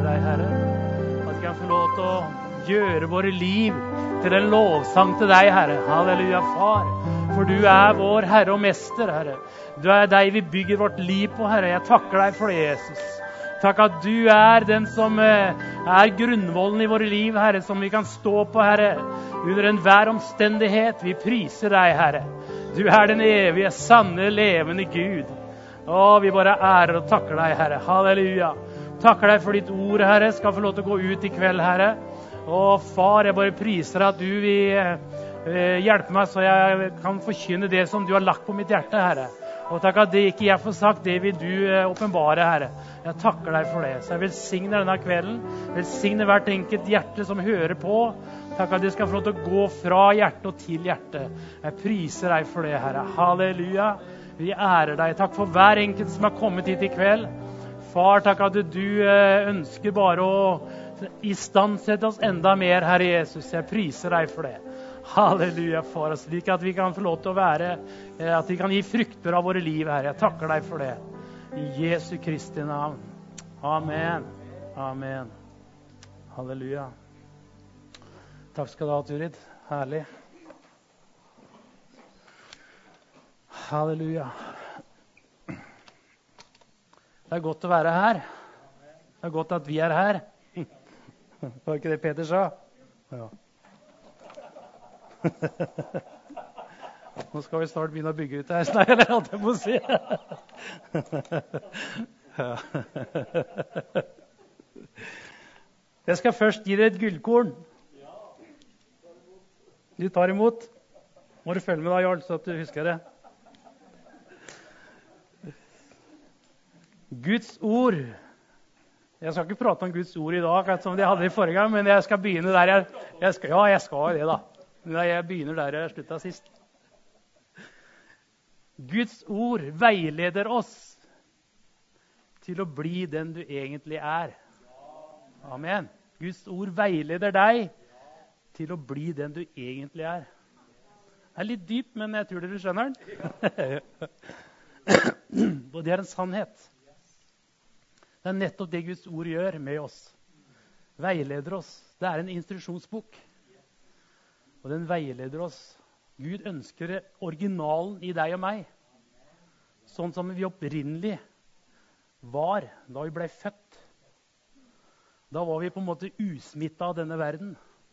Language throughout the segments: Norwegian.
deg, Herre. At vi kan få lov til å gjøre våre liv til en lovsang til deg, Herre. Halleluja, Far. For du vår Herre og Mester, Herre. Du deg vi bygger vårt liv på, Herre. Jeg takker deg for det, Jesus. Takk at du den som grunnvollen i våre liv, Herre, som vi kan stå på, Herre, under enhver omstendighet. Vi priser deg, Herre. Du den evige, sanne, levende Gud. Vi bare ærer og takker deg, Herre. Halleluja. Takker deg for ditt ord, Herre. Skal få lov til å gå ut i kveld, Herre. Far, jeg bare priser at du vil hjelpe meg så jeg kan forkynne det som du har lagt på mitt hjerte, Herre. Og takk at det ikke jeg får sagt, det vil du åpenbare, Herre. Jeg takker deg for det. Så jeg velsigner denne kvelden. Velsigner hvert enkelt hjerte som hører på. Takk at det skal få lov til å gå fra hjerte og til hjerte. Jeg priser deg for det, Herre. Halleluja. Vi ærer deg. Takk for hver enkelt som har kommet hit i kveld. Far, takk at du ønsker bare å istandsette oss enda mer, Herre Jesus. Jeg priser deg for det. Halleluja, Far. Slik at vi kan få lov til å være, at vi kan gi frukter av våre liv, Herre. Jeg takker deg for det. I Jesu Kristi navn. Amen. Amen. Halleluja. Takk skal du ha, Turid. Herlig. Halleluja. Det godt å være her. Det godt at vi her. Var ikke det Peter sa? Ja. Nå skal vi snart begynne å bygge ut her. Nei, eller hadde jeg på å si. Ja. Jeg skal først gi deg et gullkorn. Du tar imot. Må du følge med da, Jarl, så at du husker det. Guds ord. Jeg skal ikke prate om Guds ord i dag, som jeg hadde i forrige gang, men jeg skal begynne der jeg skal det da. Jeg begynner der jeg sluttet sist. Guds ord veileder oss til å bli den du egentlig er. Amen. Guds ord veileder deg til å bli den du egentlig er. Det litt dypt, men jeg tror dere skjønner den. Og det en sannhet. Det nettopp det Guds ord gjør med oss. Veileder oss. Det en instruksjonsbok. Og den veileder oss. Gud ønsker originalen i deg og meg. Sånn som vi opprinnelig var da vi ble født. Da var vi på en måte usmittet av denne verden.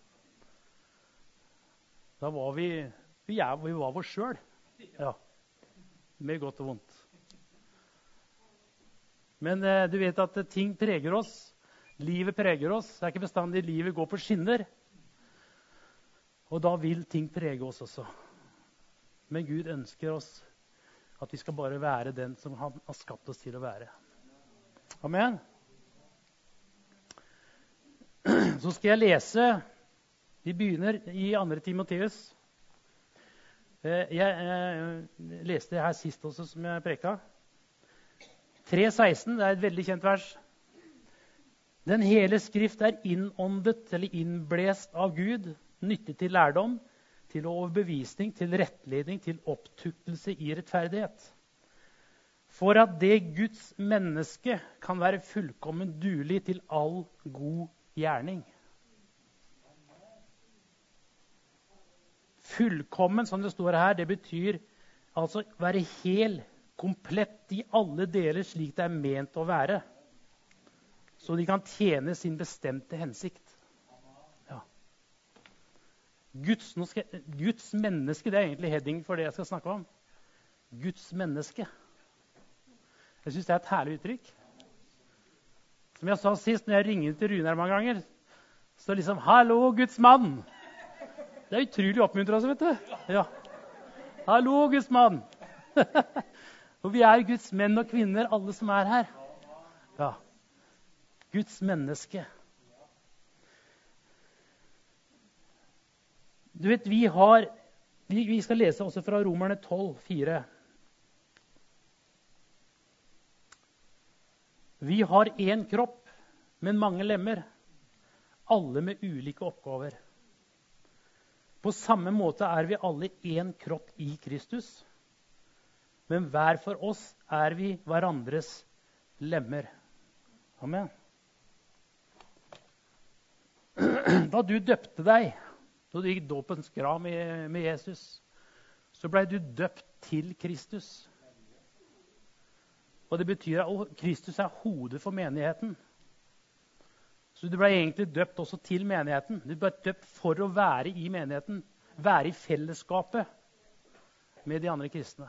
Da var vi var oss selv. Ja. Med godt og vondt. Men du vet at ting preger oss. Livet preger oss. Det ikke bestandig livet går på skinner. Og da vil ting prege oss også. Men Gud ønsker oss at vi skal bare være den som han har skapt oss til å være. Amen. Så skal jeg lese. Vi begynner i 2. Timoteus. Jeg leste det her sist også, som jeg preka. 3,16, det et veldig kjent vers. Den hele skrift innåndet eller innblest av Gud, nyttig til lærdom, til overbevisning, til rettledning, til opptuktelse i rettferdighet. For at det Guds menneske kan være fullkommen duelig til all god gjerning. Fullkommen, som det står her, det betyr altså være hel, komplett i alle deler slik det ment å være. Så de kan tjene sin bestemte hensikt. Ja. Guds menneske, det egentlig heading for det jeg skal snakke om. Guds menneske. Jeg synes det et herlig uttrykk. Som jeg sa sist, når jeg ringer til Runar mange ganger, så liksom, hallo, Guds mann. Det utrolig oppmuntrende, vet du. Ja. Hallo, Guds mann. Og vi Guds menn og kvinner, alle som her. Ja. Guds menneske. Du vet, vi skal lese også fra Romerne 12,4. Vi har en kropp, men mange lemmer. Alle med ulike oppgaver. På samme måte vi alle en kropp i Kristus. Men hver for oss vi hverandres lemmer. Amen. da du døpte deg, da du gikk dåpens grav med Jesus, så ble du døpt til Kristus. Og det betyr at Kristus er hodet for menigheten. Så du ble egentlig døpt også til menigheten. Du ble døpt for å være i menigheten, være i fellesskapet med de andre kristne.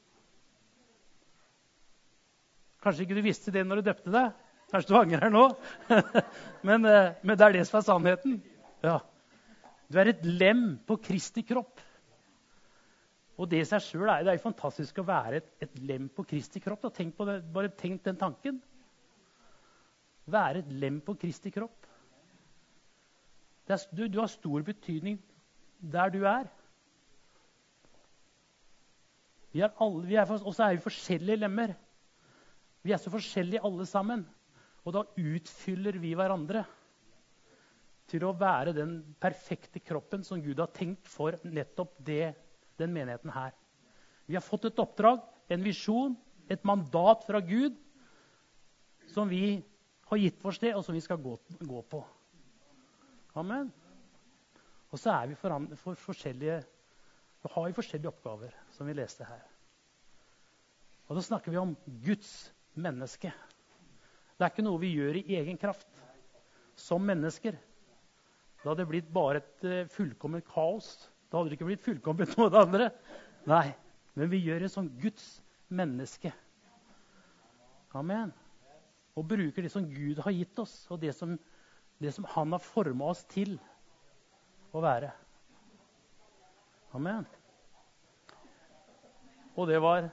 Kanskje ikke du visste det når du døpte deg. Kanskje du angrer nå. men det er det som er sannheten. Ja. Du er et lem på Kristi kropp. Og det i seg selv det er fantastisk å være et lem på Kristi kropp. Da. Tenk på det, bare tenk den tanken. Være et lem på Kristi kropp. Du har stor betydning der du er. Og så er vi forskjellige lemmer. Vi er så forskjellige alle sammen. Og da utfyller vi hverandre til å være den perfekte kroppen som Gud har tenkt for nettopp den menigheten her. Vi har fått et oppdrag, en visjon, et mandat fra Gud som vi har gitt for sted, og som vi skal gå på. Amen. Og så er vi forskjellige oppgaver, som vi leste her. Og da snakker vi om Guds menneske. Det er ikke noe vi gjør i egen kraft som mennesker. Da hadde det blitt bare et fullkomment kaos. Da hadde det ikke blitt fullkomment noe av det andre. Nei, men vi gjør det som Guds menneske. Amen. Og bruker det som Gud har gitt oss, og det som han har formet oss til å være. Amen. Og det var...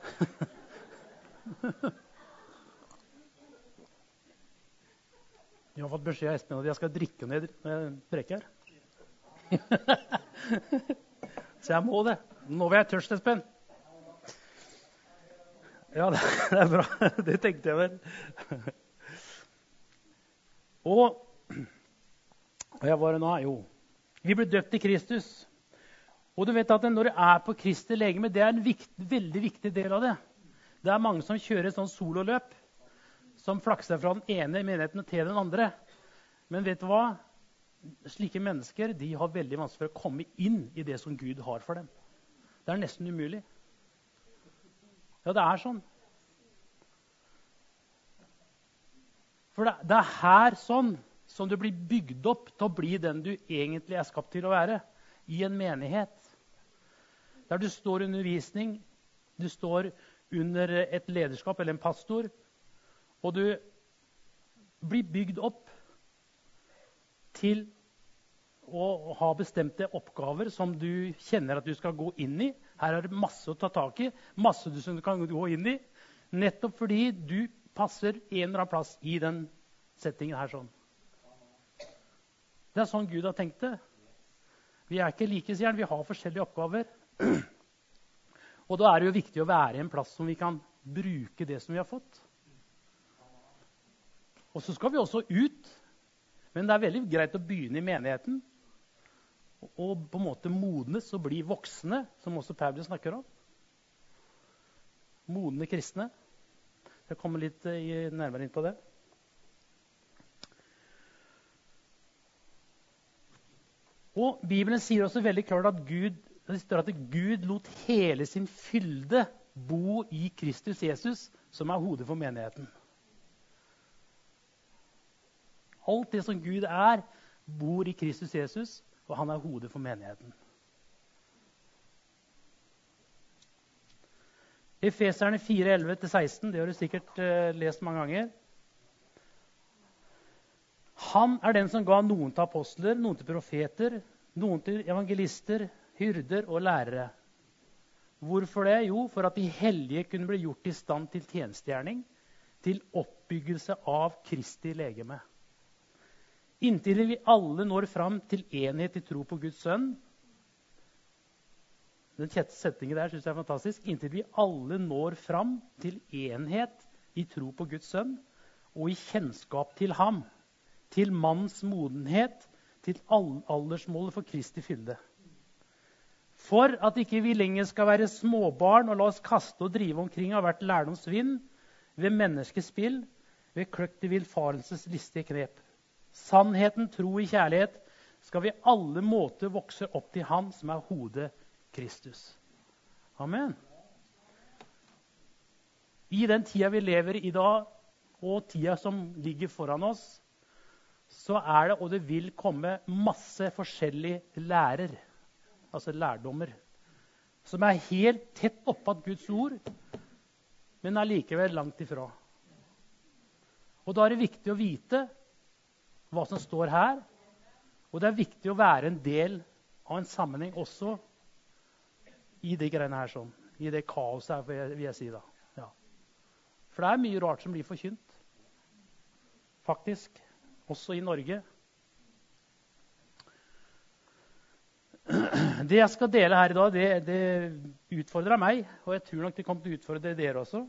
Jeg har fått beskjed av Espen at jeg skal drikke ned preker. Så jeg må det. Nå var jeg tørst, Espen. Ja, det er bra. Det tenkte jeg vel. Og jeg var nå, jo. Vi ble døpt i Kristus. Og du vet at når du er på Kristi legeme, det er en veldig viktig del av det. Det er mange som kjører sånn sololøp, som flakser fra den ene menigheten til den andre. Men vet du hva? Slike mennesker de har veldig vanskelig for å komme inn i det som Gud har for dem. Det er nesten umulig. Ja, det er sånn. For det er her sånn som du blir bygd opp til å bli den du egentlig er skapt til å være i en menighet. Der du står i undervisning, du står under et lederskap eller en pastor, og du blir bygd opp til å ha bestemte oppgaver som du kjenner at du skal gå inn i. Her er det masse å ta tak i, masse som du kan gå inn i, nettopp fordi du passer en eller annen plass i den settingen her sånn. Det er sånn Gud har tenkt det. Vi er ikke like, sier han, vi har forskjellige oppgaver. Og da er det jo viktig å være i en plass som vi kan bruke det som vi har fått. Og så skal vi også ut, men det er veldig greit å begynne i menigheten, og på en måte modnes og bli voksne, som også Paulus snakker om. Modne kristne. Jeg kommer litt nærmere inn på det. Og Bibelen sier også veldig klart at Gud lot hele sin fylde bo i Kristus Jesus, som er hodet for menigheten. Alt det som Gud er, bor i Kristus Jesus, og han er hodet for menigheten. Efeserne 4:11-16, det har du sikkert lest mange ganger. Han er den som ga noen til apostler, noen til profeter, noen til evangelister, hyrder og lærere. Hvorfor det? Jo, for at de hellige kunne bli gjort i stand til tjenestegjerning, til oppbyggelse av Kristi legeme. Inntil vi alle når fram til enhet i tro på Guds sønn. Den setningen der synes jeg er fantastisk. Inntil vi alle når fram til enhet i tro på Guds sønn, og i kjennskap til ham, til manns modenhet, til aldersmålet for Kristi fylde. For at ikke vi lenger skal være småbarn og la oss kaste og drive omkring av hvert lærdomsvind, ved menneskets spill, ved kløkt i villfarelses listige knep. Sannheten, tro i kjærlighet skal vi alle måter vokse opp til han som hodet Kristus. Amen. I den tida vi lever i dag, og tida som ligger foran oss, så det, og det vil komme masse forskjellige lærer, altså lærdommer, som helt tett oppe av Guds ord, men likevel langt ifra. Og da det viktig å vite hva som står her, og det viktig å være en del av en sammenheng også i de greiene her sånn, i det kaoset her, vil jeg si da. Ja. For det mye rart som blir forkynt, faktisk, også i Norge. Det jeg skal dele her i dag, det utfordrer meg, og jeg tror nok det kommer til å utfordre dere også.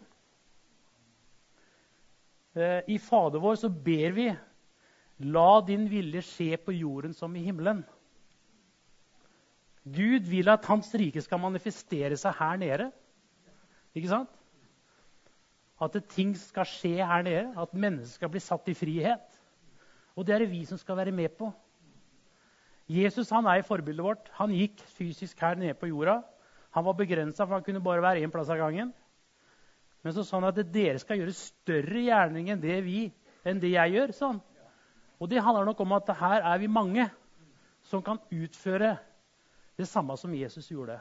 I Fader vår så ber vi, la din vilje skje på jorden som i himmelen. Gud vil at hans rike skal manifestere seg her nede. Ikke sant? At ting skal skje her nede, at mennesker skal bli satt i frihet. Og det det vi som skal være med på. Jesus han i forbildet vårt. Han gikk fysisk her nede på jorda. Han var begrenset, for han kunne bare være en plass av gangen. Men så sa han at dere skal gjøre større gjerning enn det jeg gjør. Sånn. Og det handler nok om at her vi mange som kan utføre det samme som Jesus gjorde.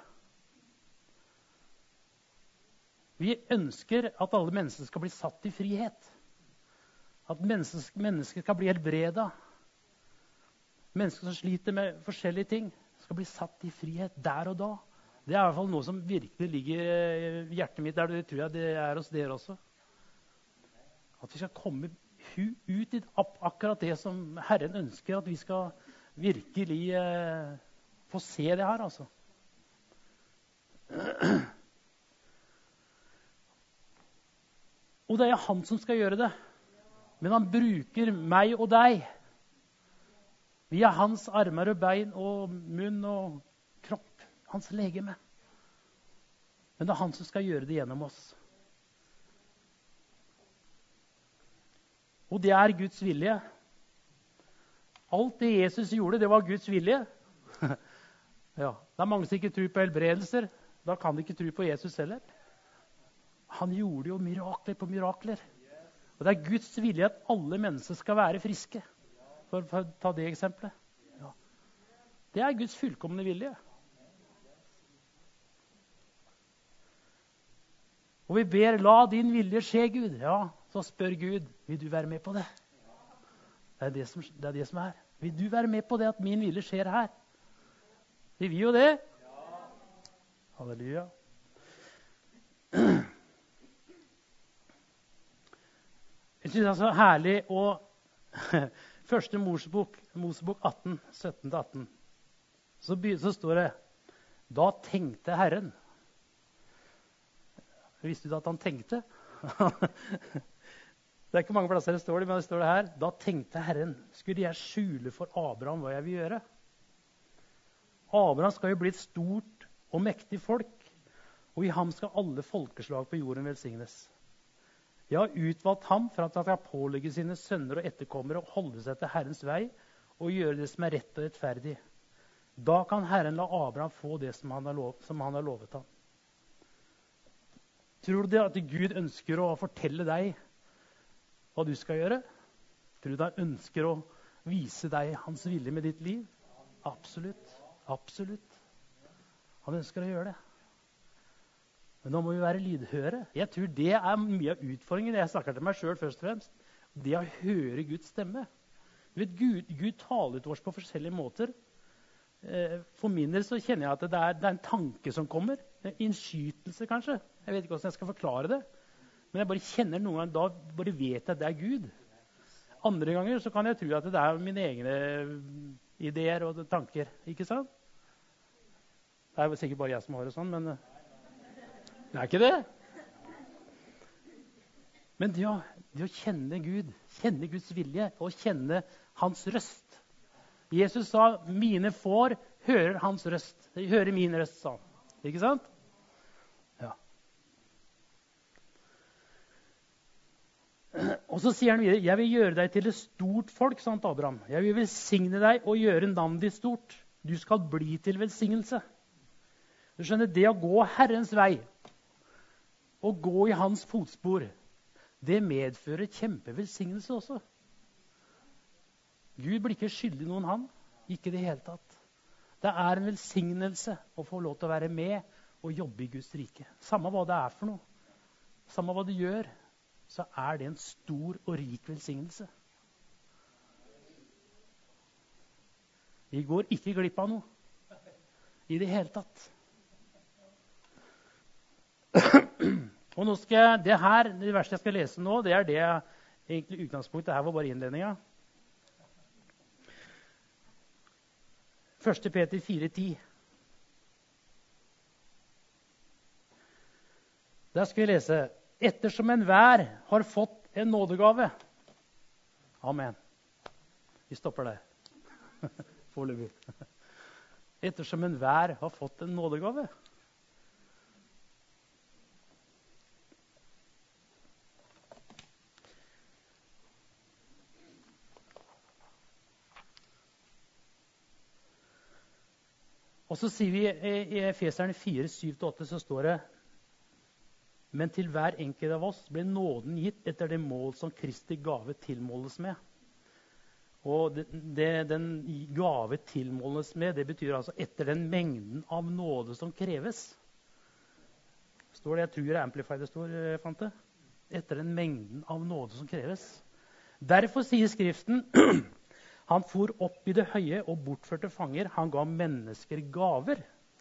Vi ønsker at alle mennesker skal bli satt i frihet. At mennesker skal bli helbredet. Mennesker som sliter med forskjellige ting, skal bli satt i frihet der og da. Det i hvert fall noe som virkelig ligger i hjertet mitt, der det tror jeg det hos dere også. At vi skal komme ut i akkurat det som Herren ønsker, at vi skal virkelig få se det her, altså. Og det han som skal gjøre det. Men han bruker meg og deg. Vi hans armer og bein og munn og kropp. Hans legeme. Men det han som skal gjøre det gjennom oss. Og det Guds vilje. Alt det Jesus gjorde, det var Guds vilje. Ja, det mange som ikke tror på helbredelser. Da kan de ikke tro på Jesus heller. Han gjorde jo mirakler på mirakler. Og det Guds vilje at alle mennesker skal være friske. For å ta det eksempelet. Ja. Det Guds fullkomne vilje. Og vi ber, la din vilje skje, Gud. Ja, så spør Gud, vil du være med på det? Det det som Vil du være med på det at min vilje skjer her? Vil vi jo det? Halleluja. Jeg synes det så herlig å Første Mosebok 18, 17-18. Så står det, da tenkte Herren. Visste du at han tenkte? Det ikke mange plasser det står det, men det står det her. Da tenkte Herren, skulle jeg skjule for Abraham hva jeg vil gjøre? Abraham skal jo bli et stort og mektig folk, og i ham skal alle folkeslag på jorden velsignes. Jeg har utvalgt ham for at han skal pålegge sine sønner og etterkommere å holde seg til Herrens vei og gjøre det som rett og rettferdig. Da kan Herren la Abraham få det som han har lovet ham. Tror du at Gud ønsker å fortelle deg hva du skal gjøre? Tror du han ønsker å vise deg hans vilje med ditt liv? Absolutt. Absolutt. Han ønsker å gjøre det. Men nå må vi være lydhøre. Jeg tror det mye av utfordringen. Jeg snakker til meg selv først og fremst. Det å høre Guds stemme. Du vet, Gud taler til oss på forskjellige måter. For min del så kjenner jeg at det er en tanke som kommer. En innskytelse kanskje. Jeg vet ikke hvordan jeg skal forklare det. Men jeg bare kjenner noen ganger, da bare vet jeg at det Gud. Andre ganger så kan jeg tro at det mine egne ideer og tanker. Ikke sant? Det sikkert bare jeg som har det sånn, men det ikke det. Men det å kjenne Gud, kjenne Guds vilje og kjenne hans røst. Jesus sa, mine får hører hans røst. De hører min røst, sa han. Ikke sant? Ja. Og så sier han videre, jeg vil gjøre deg til et stort folk, sant Abraham. Jeg vil velsigne deg og gjøre navnet ditt stort. Du skal bli til velsignelse. Du skjønner, det å gå Herrens vei, og gå i hans fotspor, det medfører kjempevelsignelse også. Gud blir ikke skyldig noen han, ikke det hele tatt. Det er en velsignelse å få lov til å være med og jobbe i Guds rike. Samme hva det er for noe, samme hva du gjør, så er det en stor og rik velsignelse. Vi går ikke glipp av noe i det hele tatt. Og nå skal jeg, det verste jeg skal lese nå, det er det egentlig utgangspunktet her var bare innledninga. 1. Peter 4,10. Der skal vi lese: ettersom enhver har fått en nådegave. Amen. Vi stopper der. Foreløpig. Ettersom enhver har fått en nådegave. Og så sier vi i Efeserne 4, 7-8, så står det: men til hver enkelt av oss ble nåden gitt etter det mål som Kristi gave tilmåles med. Og den gave tilmåles med, det betyr altså etter den mengden av nåde som kreves. Står det, jeg tror det er Amplified det står, Fante. Etter den mengden av nåde som kreves. Derfor sier Skriften, han for opp i det høye og bortførte fanger. Han ga mennesker gaver.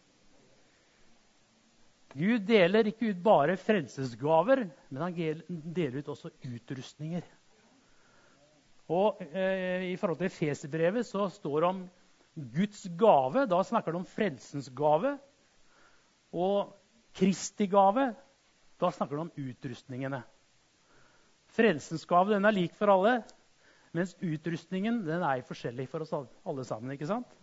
Gud deler ikke ut bare frelsesgaver, men han deler ut også utrustninger. Og i forhold til Efeserbrevet så står det om Guds gave. Da snakker det om frelsens gave. Og Kristi gave, da snakker det om utrustningene. Frelsens gave, den er lik for alle, mens utrustningen, den er forskjellig for oss alle sammen, ikke sant?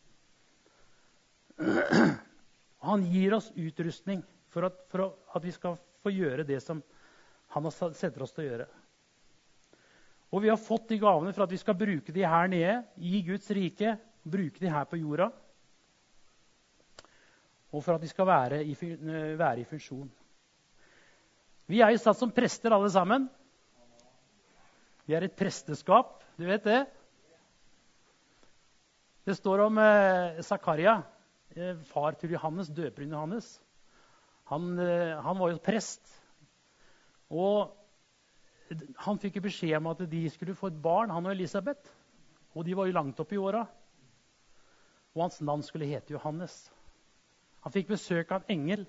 Han gir oss utrustning for at vi skal få gjøre det som han setter oss til å gjøre. Og vi har fått de gavene for at vi skal bruke de her nede i Guds rike, bruke de her på jorda, og for at de skal være i funksjon. Vi er jo satt som prester alle sammen. Vi er et presteskap, du vet det. Det står om Zakaria, far til Johannes, døperen Johannes. Han var jo prest. Og han fikk jo beskjed om at de skulle få et barn, han og Elisabeth. Og de var jo langt opp i åra. Og hans navn skulle hete Johannes. Han fikk besøk av en engel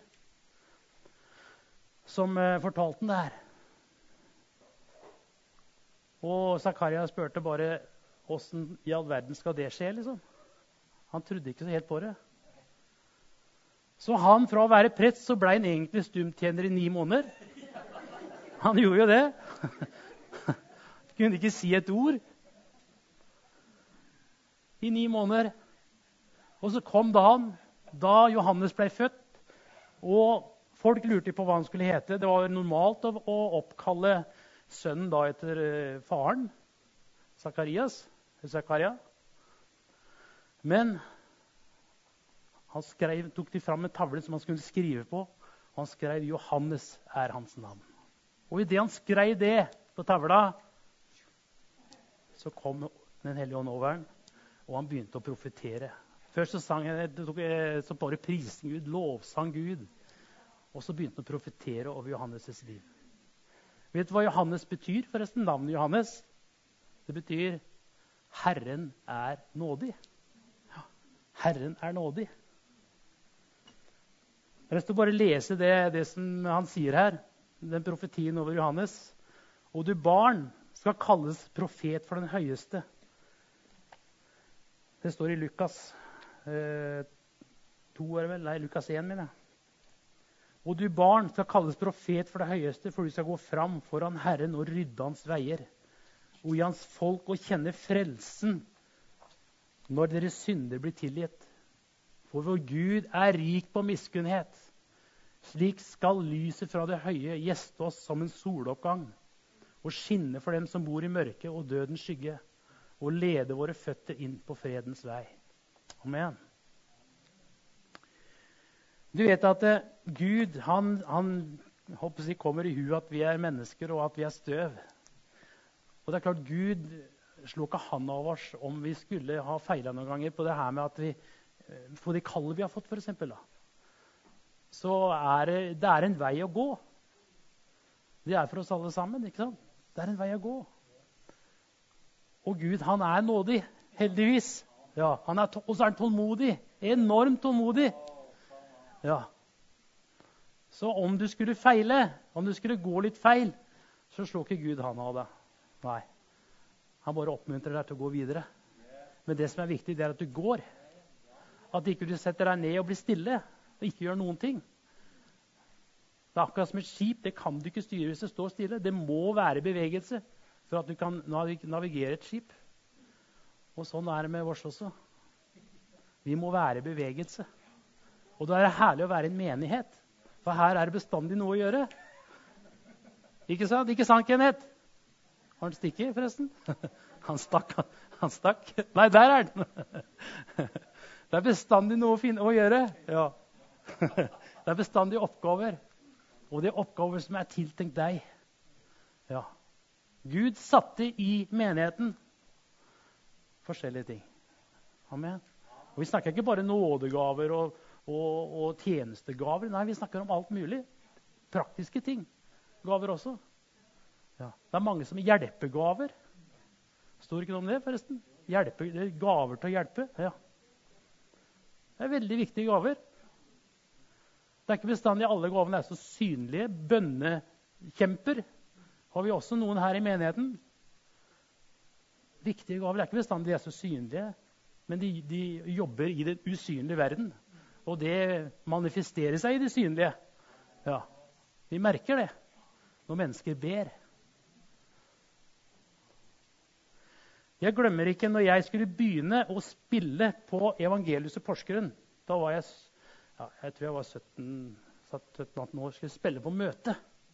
som fortalte han det her. Og Zakaria spurte bare, hvordan i all verden skal det skje, liksom? Han trodde ikke så helt på det. Så han, fra å være prest, så ble han egentlig stumtjener i 9 måneder. Han gjorde jo det. Kunne ikke si et ord. I 9 måneder. Og så kom da Johannes ble født, og folk lurte på hva han skulle hete. Det var normalt å oppkalle sønnen da etter faren, Zakaria. Men han tok de fram en tavle som han skulle skrive på, og han skrev 'Johannes er hans navn'. Og i det han skrev det på tavla, så kom Den hellige ånd over han, og han begynte å profetere. Først så sang han, så bare prisen Gud, lovsang Gud, og så begynte han å profetere over Johannes' liv. Vet du hva Johannes betyr, forresten? Navnet Johannes? Det betyr 'Herren er nådig'. Ja, Herren er nådig. Jeg skal bare lese det som han sier her, den profetien over Johannes. Og du barn skal kalles profet for den høyeste. Det står i Lukas 2, er det vel? Nei, Lukas 1, mener jeg. Og du barn skal kalles profet for det høyeste, for du skal gå fram foran Herren og rydde hans veier, og i hans folk og kjenne frelsen når deres synder blir tilgitt. For vår Gud er rik på miskunnhet. Slik skal lyset fra det høye gjeste oss som en soloppgang, og skinne for dem som bor i mørket og dødens skygge, og lede våre føtter inn på fredens vei. Amen. Du vet at Gud, han håper jeg, kommer i hu at vi er mennesker og at vi er støv. Og det er klart, Gud slår ikke han av oss om vi skulle ha feilet noen ganger på det her med at vi, på de kallet vi har fått for eksempel, da. Så det er en vei å gå. Det er for oss alle sammen, ikke sant? Det er en vei å gå. Og Gud, han er nådig, heldigvis. Ja, og så er han tålmodig, enormt tålmodig. Ja. Så om du skulle feile, om du skulle gå litt feil, så slår ikke Gud han av deg. Nei. Han bare oppmuntrer deg til å gå videre. Men det som er viktig, det er at du går. At ikke du setter deg ned og blir stille, og ikke gjør noen ting. Det er akkurat som et skip, det kan du ikke styre hvis det står stille. Det må være bevegelse for at du kan navigere et skip. Og sånn er det med oss også. Vi må være i bevegelse. Og da er det herlig å være en menighet. For her er det bestandig noe å gjøre. Ikke sant? Ikke sant, Kenneth? Har han stikket, forresten? Han stakk. Nei, der er den. Det er bestandig noe å gjøre. Ja. Det er bestandig oppgaver. Og det er oppgaver som er tiltenkt deg. Ja. Gud satte i menigheten forskjellige ting. Amen. Og vi snakker ikke bare nådegaver og tjenestegaver. Nei, vi snakker om alt mulig. Praktiske ting. Gaver også. Ja. Det er mange som er hjelpegaver. Står ikke noe om det, forresten? Gaver til å hjelpe. Ja. Det er veldig viktige gaver. Det er ikke bestandig alle gavene er så synlige. Bønnekjemper har vi også noen her i menigheten. Viktige gaver er ikke bestandig de er så synlige, men de jobber i den usynlige verden. Og det manifesterer seg i det synlige. Ja, vi merker det når mennesker ber. Jeg glemmer ikke når jeg skulle begynne å spille på Evangeliuset Porsgrunn. Da var jeg tror jeg var 17-18 år, skulle spille på møte.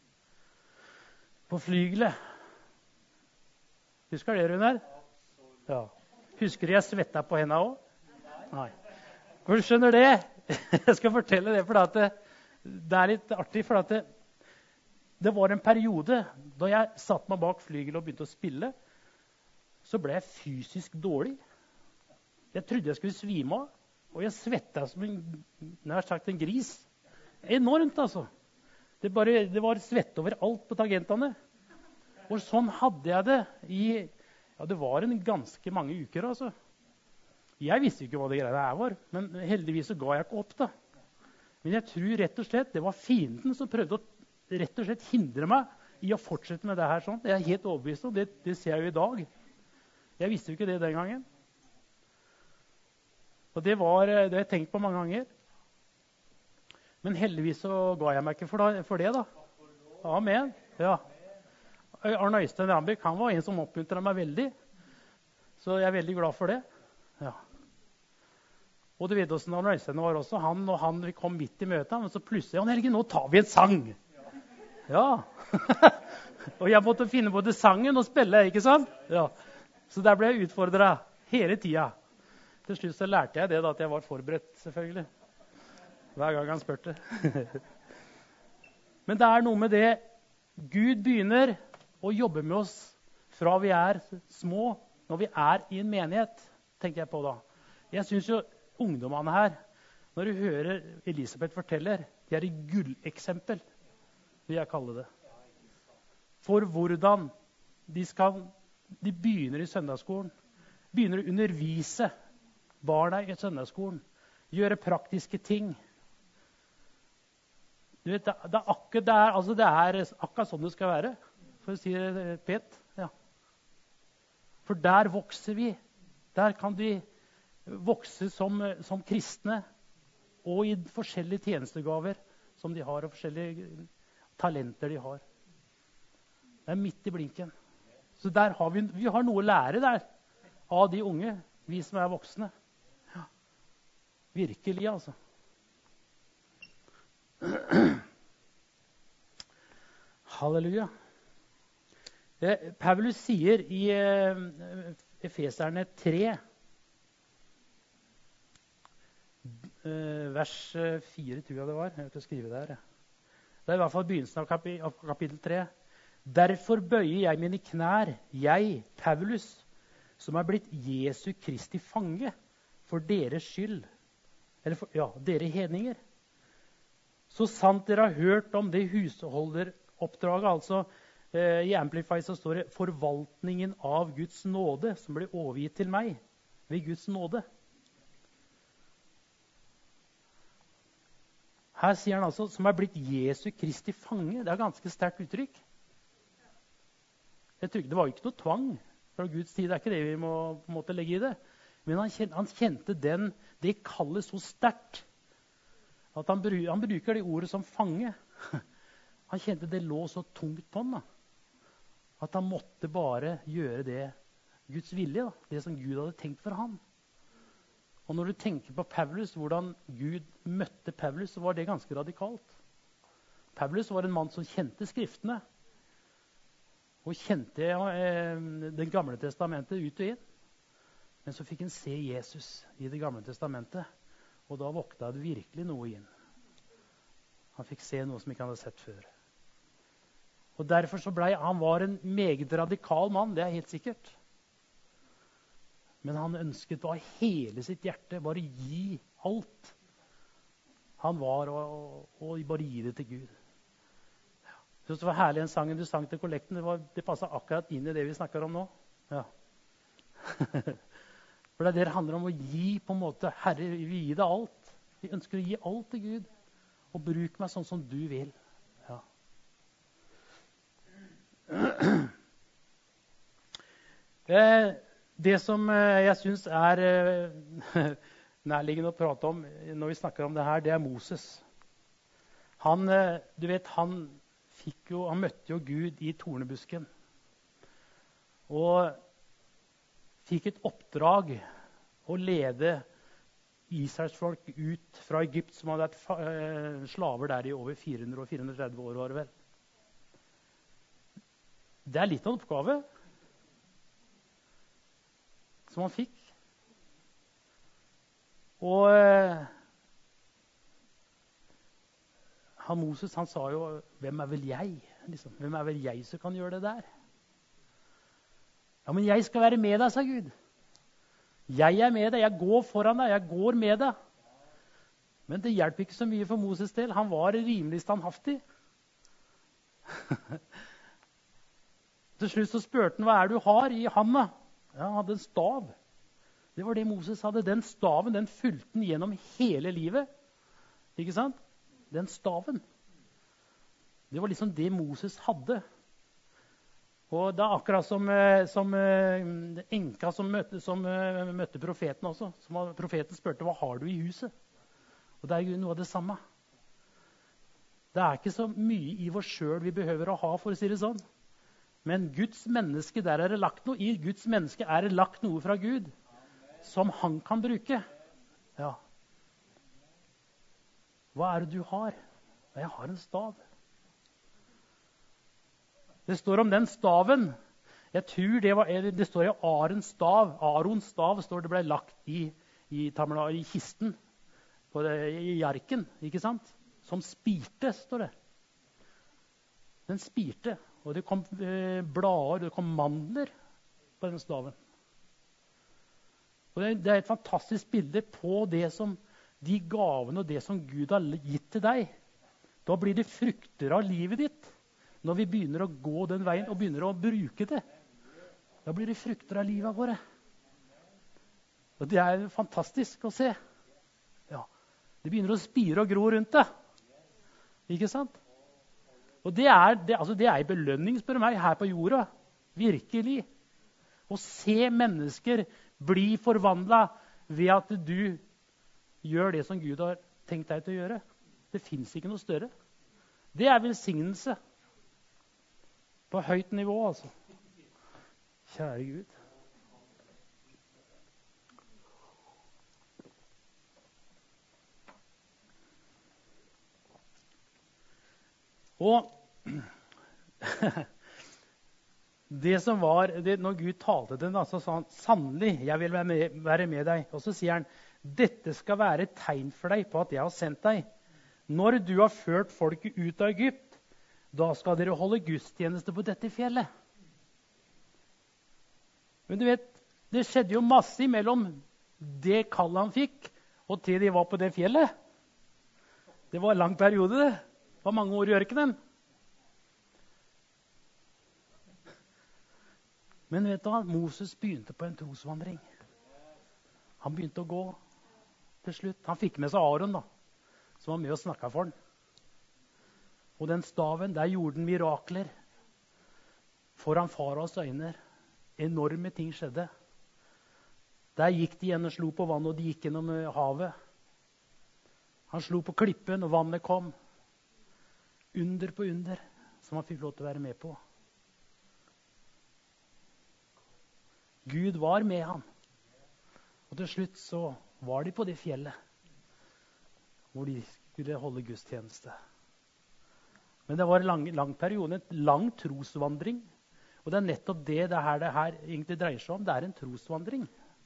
På flygelet. Husker dere, Runar? Ja. Husker dere jeg svetta på henne også? Nei. Hvor skjønner det? Jeg skal fortelle det, for det er litt artig. For det var en periode da jeg satt meg bak flygelet og begynte å spille, så ble jeg fysisk dårlig. Jeg trodde jeg skulle svime av. Og jeg svettet som en gris. Enormt, altså. Det var svett over alt på tangentene. Og sånn hadde jeg det det var en ganske mange uker, altså. Jeg visste ikke hva det greia her var, men heldigvis så ga jeg ikke opp, da. Men jeg tror rett og slett det var fienden som prøvde å rett og slett hindre meg i å fortsette med det her sånn. Det er jeg helt overbevist om, det ser jeg jo i dag. Jeg visste jo ikke det den gangen. Og det har jeg tenkt på mange ganger. Men heldigvis så ga jeg meg ikke for det da. Amen. Ja. Arne Øystein Rambik, han var en som oppmuntret meg veldig. Så jeg er veldig glad for det. Ja. Og du vet hvordan Arne Øystein var også. Vi kom midt i møtet, men så plutselig, Jan Helge, nå tar vi en sang. Ja. Og jeg måtte finne både sangen og spille, ikke sant? Ja. Så der ble jeg utfordret hele tiden. Til slutt så lærte jeg det da, at jeg var forberedt, selvfølgelig. Hver gang han spurte. Men det er noe med det. Gud begynner å jobbe med oss fra vi er små, når vi er i en menighet, tenker jeg på da. Jeg synes jo ungdommene her, når du hører Elisabeth forteller, de er et gulleksempel, vil jeg kalle det. For hvordan de begynner i søndagsskolen, begynner å undervise barna i søndagsskolen, gjøre praktiske ting. Du vet, det er akkurat sånn det skal være, for å si det pent. Ja. For der vokser vi. Der kan de vokse som kristne, og i forskjellige tjenestegaver som de har, og forskjellige talenter de har. Det er midt i blinken. Så der har vi har noe å lære der, av de unge, vi som er voksne. Virkelig, altså. Halleluja. Paulus sier i Efeserne 3, vers 4, tror jeg det var. Jeg har ikke skrive det her. Det i hvert fall begynnelsen av kapittel 3. Derfor bøyer jeg mine knær, jeg, Paulus, som blitt Jesu Kristi fange, for deres skyld. Eller dere hedninger. Så sant dere har hørt om det husholderoppdraget, altså i Amplify så står det forvaltningen av Guds nåde, som ble overgitt til meg ved Guds nåde. Her sier han altså, som blitt Jesu Kristi fange. Det ganske sterkt uttrykk. Det var jo ikke noe tvang fra Guds tid. Det ikke det vi må på en måte legge i det. Men han kjente det kallet så sterkt at han bruker det ordet som fange. Han kjente det lå så tungt på han, at han måtte bare gjøre det Guds vilje, det som Gud hadde tenkt for ham. Og når du tenker på Paulus, hvordan Gud møtte Paulus, så var det ganske radikalt. Paulus var en mann som kjente skriftene, og kjente det gamle testamentet ut og inn. Men så fikk han se Jesus i det gamle testamentet, og da våkna det virkelig noe inn. Han fikk se noe som ikke han hadde sett før. Og derfor så han var en meget radikal mann, det helt sikkert. Men han ønsket av hele sitt hjerte bare gi alt han var, og bare gi det til Gud. Jeg synes det var herlig den sangen du sang til kollekten. Det passet akkurat inn i det vi snakker om nå. Ja. For det handler om å gi på en måte. Herre, vi vil gi deg alt. Vi ønsker å gi alt til Gud. Og bruk meg sånn som du vil. Ja. Det som jeg synes nærliggende å prate om når vi snakker om det her, det Moses. Han møtte jo Gud i tornebusken. Og fikk et oppdrag å lede Israels folk ut fra Egypt, som hadde vært slaver der i over 430 år, var det vel. Det litt av en oppgave som han fikk. Og Moses sa jo, hvem vel jeg? Liksom. Hvem vel jeg som kan gjøre det der? Ja, men jeg skal være med deg, sa Gud. Jeg med deg, jeg går foran deg, jeg går med deg. Men det hjelper ikke så mye for Moses del. Han var rimelig standhaftig. Til slutt så spurte han, hva du har i handa? Ja, han hadde en stav. Det var det Moses hadde. Den staven, den fulgte han gjennom hele livet. Ikke sant? Den staven. Det var liksom det Moses hadde. Og det akkurat som enka som møtte profeten også. Profeten spurte, hva har du i huset? Og det jo noe av det samme. Det ikke så mye i oss selv vi behøver å ha, for å si det sånn. Men Guds menneske, der det lagt noe. I Guds menneske det lagt noe fra Gud som han kan bruke. Ja. Hva det du har? Jeg har en stav. Det står om den staven. Jeg tror det står i Arons stav. Arons stav står det ble lagt i kisten, i arken, ikke sant? Som spirte, står det. Den spirte, og det kom blader, det kom mandler på den staven. Og det et fantastisk bilde på de gavene og det som Gud har gitt til deg. Da blir det frukter av livet ditt. Når vi begynner å gå den veien og begynner å bruke det, da blir det frukter av livet våre. Og det fantastisk å se. Ja. Det begynner å spire og gro rundt det. Ikke sant? Og det en belønning, spør du meg, her på jorda. Virkelig. Å se mennesker bli forvandlet ved at du gjør det som Gud har tenkt deg til å gjøre. Det finnes ikke noe større. Det velsignelse. På høyt nivå, altså. Kjære Gud. Og Det som var, når Gud talte til den, så sa han, sannelig, jeg vil være med deg. Og så sier han, dette skal være et tegn for deg på at jeg har sendt deg. Når du har ført folket ut av Egypt, da skal dere holde gudstjeneste på dette fjellet. Men du vet, det skjedde jo masse imellom det kallet han fikk, og til de var på det fjellet. Det var en lang periode, det. Det var mange år i ørkenen. Men vet du hva? Moses begynte på en trosvandring. Han begynte å gå til slutt. Han fikk med seg Aaron, da, som var med og snakket for han. Og den staven, der gjorde han mirakler foran faraos øyne. Enorme ting skjedde. Der gikk de igjen og slo på vannet, og de gikk gjennom havet. Han slo på klippen, og vannet kom. Under på under, som han fikk lov til å være med på. Gud var med ham. Og til slutt så var de på det fjellet hvor de skulle holde gudstjeneste. Men det var en lang periode, en lang trosvandring. Og det er nettopp det her egentlig dreier seg om. Det er en trosvandring.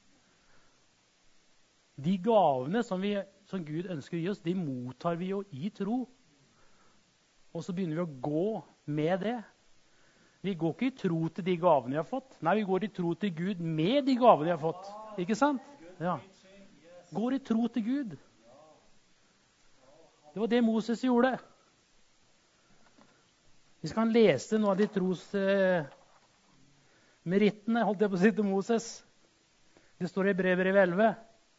De gavene som Gud ønsker å gi oss, de mottar vi jo i tro. Og så begynner vi å gå med det. Vi går ikke i tro til de gavene vi har fått. Nei, vi går i tro til Gud med de gavene vi har fått. Ikke sant? Ja. Går i tro til Gud. Det var det Moses gjorde. Vi skal lese noe av de trosmerittene, holdt jeg på å si, til Moses. Det står i Hebreerbrevet 11.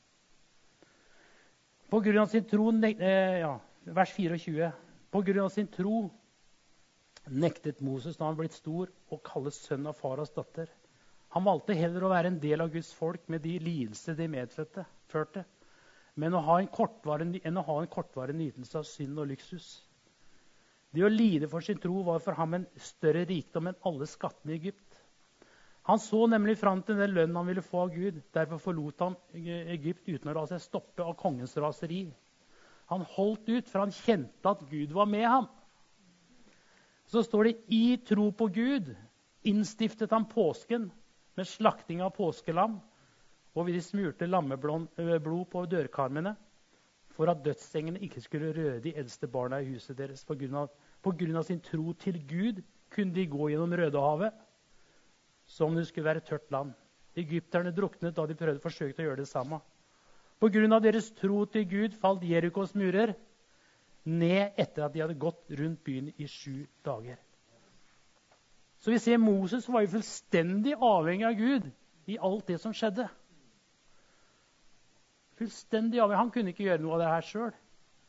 På grunn av sin tro, vers 24. På grunn av sin tro nektet Moses da han blitt stor å kalles sønn av faras datter. Han valgte heller å være en del av Guds folk med de lidelser de medførte, men å ha en kortvarig nytelse av synd og luksus. Det å lide for sin tro var for ham en større rikdom enn alle skattene i Egypt. Han så nemlig fram til den lønnen han ville få av Gud. Derfor forlot han Egypt uten å la seg stoppe av kongens raseri. Han holdt ut, for han kjente at Gud var med ham. Så står det, i tro på Gud innstiftet han påsken med slakting av påskelam, og de smurte lammeblod på dørkarmene, for at dødsengene ikke skulle røre de eldste barna i huset deres. På grunn av sin tro til Gud kunne de gå gjennom Rødehavet, som det skulle være tørt land. Egypterne druknet da de forsøkte å gjøre det samme. På grunn av deres tro til Gud falt Jerikos murer ned etter at de hadde gått rundt byen i 7 dager. Så vi ser Moses var jo fullstendig avhengig av Gud i alt det som skjedde. Fullstendig avhengig. Han kunne ikke gjøre noe av det her selv.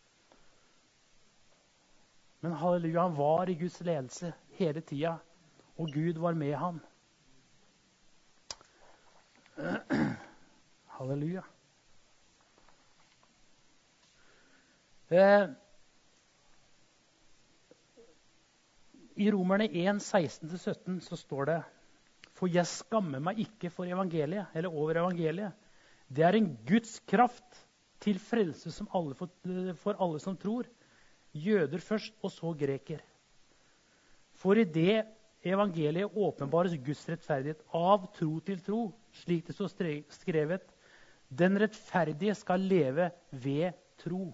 Men halleluja, han var i Guds ledelse hele tida, og Gud var med ham. Halleluja. I Romerne 1, 16-17 så står det, for jeg skammer meg ikke for evangeliet, eller over evangeliet. Det er en Guds kraft til frelse for alle som tror. Jøder først, og så greker. For i det evangeliet åpenbares Guds rettferdighet av tro til tro, slik det står skrevet. Den rettferdige skal leve ved tro.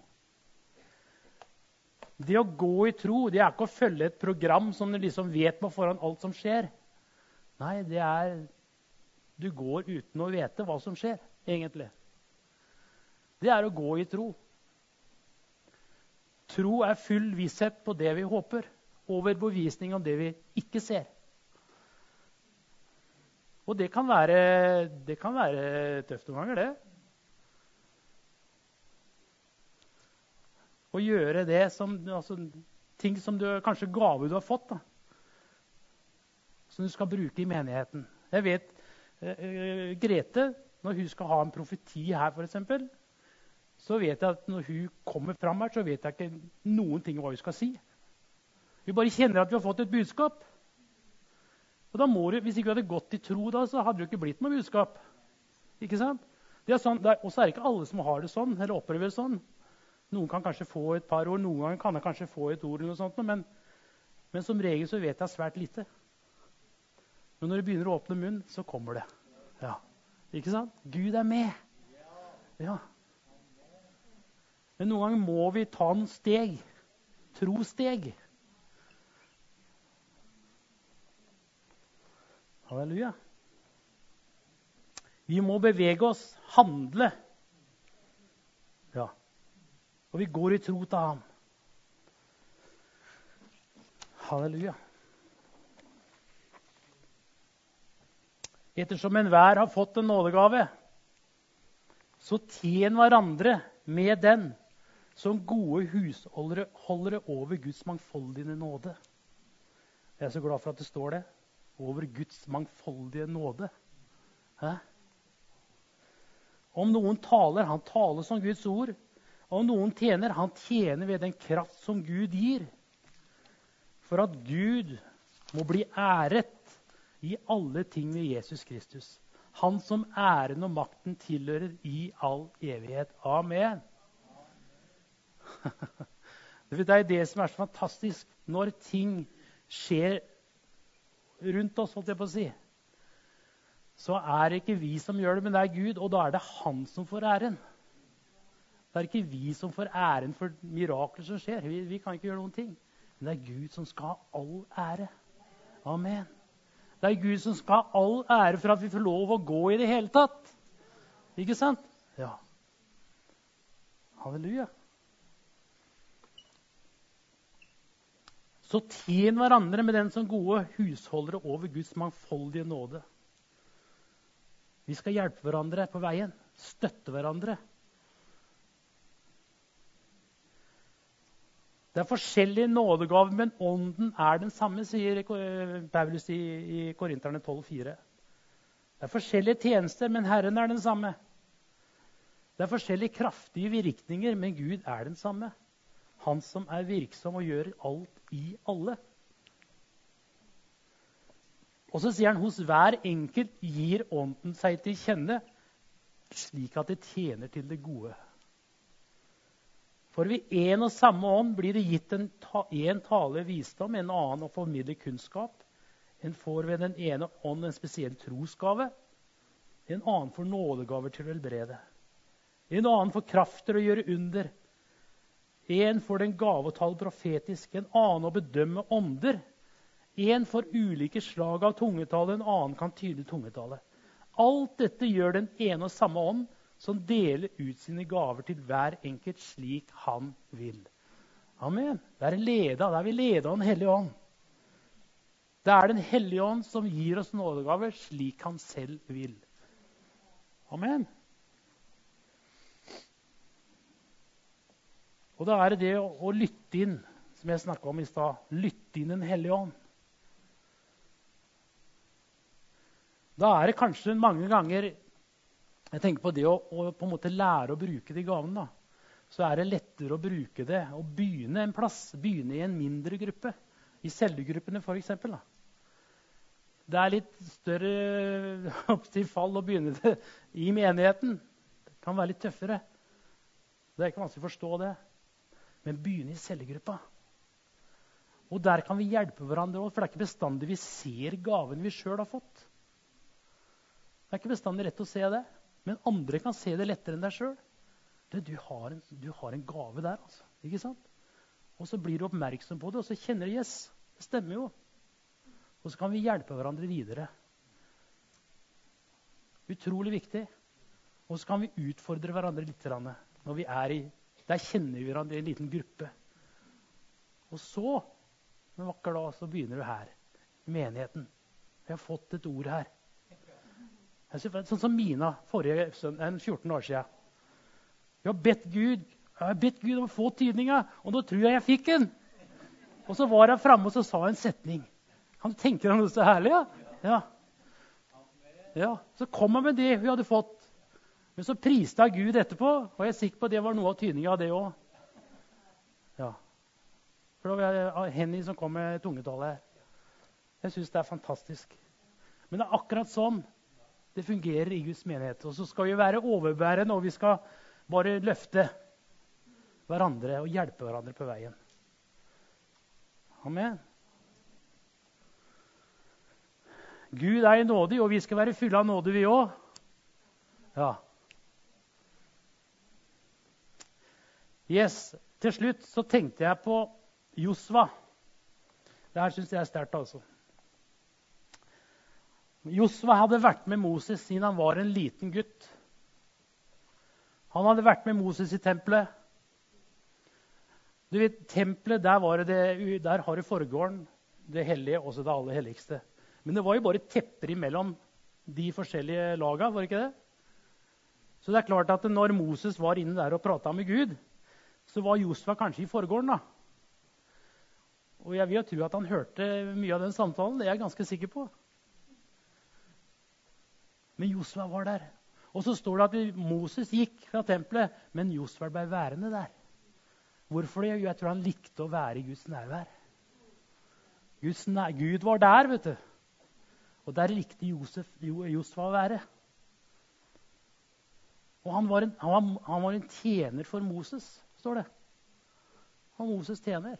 Det å gå i tro, det er ikke å følge et program som du liksom vet på forhånd alt som skjer. Nei, det er du går uten å vite hva som skjer, egentlig. Det er å gå i tro. Tro er full visshet på det vi håper, overbevisning om det vi ikke ser. Og det kan være tøft noen ganger, det. Å gjøre det som, ting som kanskje gave du har fått, da, som du skal bruke i menigheten. Jeg vet, Grete, når hun skal ha en profeti her, for eksempel, så vet jeg at når hun kommer fram her, så vet jeg ikke noen ting hva hun skal si. Vi bare kjenner at vi har fått et budskap. Og da må du, hvis ikke vi hadde gått i tro da, så hadde det jo ikke blitt noe budskap. Ikke sant? Det er sånn, og så er det ikke alle som har det sånn, eller opplever det sånn. Noen kan kanskje få et par ord, noen ganger kan jeg kanskje få et ord, eller noe sånt, men som regel så vet jeg svært lite. Men når du begynner å åpne munn, så kommer det. Ja. Ikke sant? Gud er med. Ja. Men noen ganger må vi ta noen steg. Trosteg. Halleluja. Vi må bevege oss, handle. Ja. Og vi går i tro til ham. Halleluja. Ettersom enhver har fått en nådegave, så tjen hverandre med den som gode husholdere over Guds mangfoldige nåde. Jeg er så glad for at det står det. Over Guds mangfoldige nåde. Hæ? Om noen taler, han taler som Guds ord. Om noen tjener, han tjener ved den kraft som Gud gir. For at Gud må bli æret i alle ting ved Jesus Kristus. Han som æren og makten tilhører i all evighet. Amen. Det er det som er så fantastisk. Når ting skjer rundt oss, holdt jeg på å si, så er det ikke vi som gjør det, men det er Gud, og da er det han som får æren. Det er ikke vi som får æren for mirakler som skjer. Vi kan ikke gjøre noen ting. Men det er Gud som skal ha all ære. Amen. Det er Gud som skal ha all ære for at vi får lov å gå i det hele tatt. Ikke sant? Ja. Halleluja. Så tjen hverandre med den som gode husholdere over Guds mangfoldige nåde. Vi skal hjelpe hverandre på veien, støtte hverandre. Det er forskjellige nådegaver, men ånden er den samme, sier Paulus i Korinterne 12,4. Det er forskjellige tjenester, men Herren er den samme. Det er forskjellige kraftige virkninger, men Gud er den samme. Han som er virksom og gjør alt i alle. Og så sier han, hos hver enkelt gir ånden seg til kjenne, slik at det tjener til det gode. For ved en og samme ånd blir det gitt en tale visdom, en annen å formidle kunnskap. En får ved den ene ånd en spesiell trosgave. En annen får nådegaver til å helbrede. En annen får krafter å gjøre under. En får den gave å tale profetisk, en annen å bedømme ånder. En får ulike slag av tungetale, en annen kan tyde tungetale. Alt dette gjør den ene og samme ånd, som deler ut sine gaver til hver enkelt slik han vil. Amen. Det er vi ledet av den hellige ånd. Det er den hellige ånd som gir oss nådegaver slik han selv vil. Amen. Og da er det det å lytte inn, som jeg snakket om i stad. Lytte inn den hellige ånd. Da er det kanskje mange ganger, jeg tenker på det å på en måte lære å bruke de gavene, da. Så er det lettere å bruke det og begynne en plass, begynne i en mindre gruppe. I cellegruppene for eksempel. Da. Det er litt større oppstilfall å begynne det i menigheten. Det kan være litt tøffere. Det er ikke vanskelig å forstå det. Men begynne i cellegruppa. Og der kan vi hjelpe hverandre, for det er ikke bestandig vi ser gaven vi selv har fått. Det er ikke bestandig rett å se det. Men andre kan se det lettere enn deg selv. Du har en gave der, altså. Ikke sant? Og så blir du oppmerksom på det, og så kjenner du, yes, det stemmer jo. Og så kan vi hjelpe hverandre videre. Utrolig viktig. Og så kan vi utfordre hverandre litt når vi er der kjenner vi hverandre i en liten gruppe. Og så, en vakker dag, så begynner du her, i menigheten. Vi har fått et ord her. Sånn som Mina forrige søndag, 14 år siden. Jeg har bedt Gud om å få tydninga, og da tror jeg fikk den. Og så var jeg fremme og så sa en setning. Kan du tenke deg noe så herlig? Ja. Ja. Så kom han med det hun hadde fått. Men så priste jeg Gud etterpå, og jeg er sikker på at det var noe av tydninga av det også. Ja. For det var Henny som kom med tungetallet her. Jeg synes det er fantastisk. Men det er akkurat sånn det fungerer i Guds menighet. Og så skal vi være overbærende, og vi skal bare løfte hverandre og hjelpe hverandre på veien. Amen. Gud er nådig, og vi skal være fulle av nåde, vi også. Ja. Yes. Til slutt så tenkte jeg på Josva. Det her synes jeg er sterkt, altså. Josva hadde vært med Moses siden han var en liten gutt. Han hadde vært med Moses i tempelet. Du vet, tempelet, der har du forgården, det hellige, også det aller helligste. Men det var jo bare tepper imellom de forskjellige laga, var det ikke det? Så det er klart at når Moses var inne der og pratet med Gud, så var Josva kanskje i forgården da. Og jeg vil jo tro at han hørte mye av den samtalen, det er jeg ganske sikker på. Men Josva var der. Og så står det at Moses gikk fra tempelet, men Josva ble værende der. Hvorfor det? Jeg tror han likte å være i Guds nærvær. Gud var der, vet du. Og der likte Josva å være. Og han var en tjener for Moses, står det. Han var Moses tjener.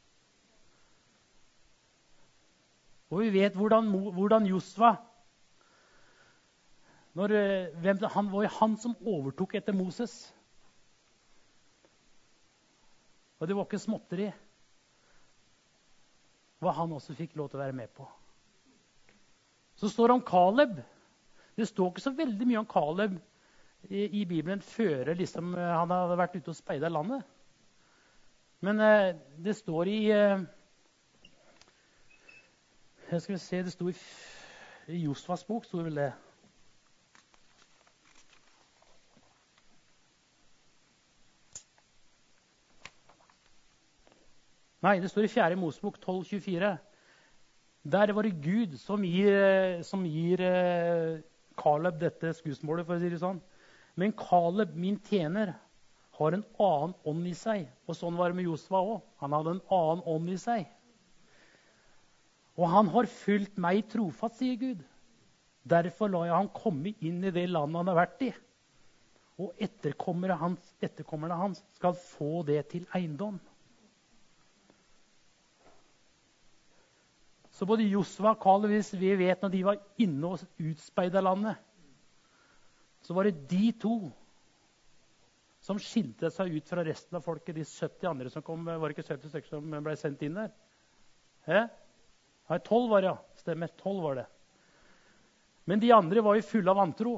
Og vi vet hvordan Josva, han var jo han som overtok etter Moses. Og det var ikke småtteri hva han også fikk lov til å være med på. Så står det om Kaleb. Det står ikke så veldig mye om Kaleb i Bibelen før liksom, han hadde vært ute og speidet landet. Men det står det sto i Josvas bok, sto det vel det. Nei, det står i 4. Mosebok 12,24. Der var det Gud som gir Kaleb dette skussmålet, for å si det sånn. Men Kaleb, min tjener, har en annen ånd i seg. Og sånn var det med Josva også. Han hadde en annen ånd i seg. Og han har fulgt meg trofast, sier Gud. Derfor lar jeg han komme inn i det landet han har vært i. Og etterkommerne hans skal få det til eiendom. Så både Josva og Kaleb, vi vet når de var inne og utspeidet landet, så var det de to som skilte seg ut fra resten av folket. De 70 andre som kom, var det ikke 70 stykker som ble sendt inn der? Nei, 12 var det, ja. Stemmer, 12 var det. Men de andre var jo fulle av vantro.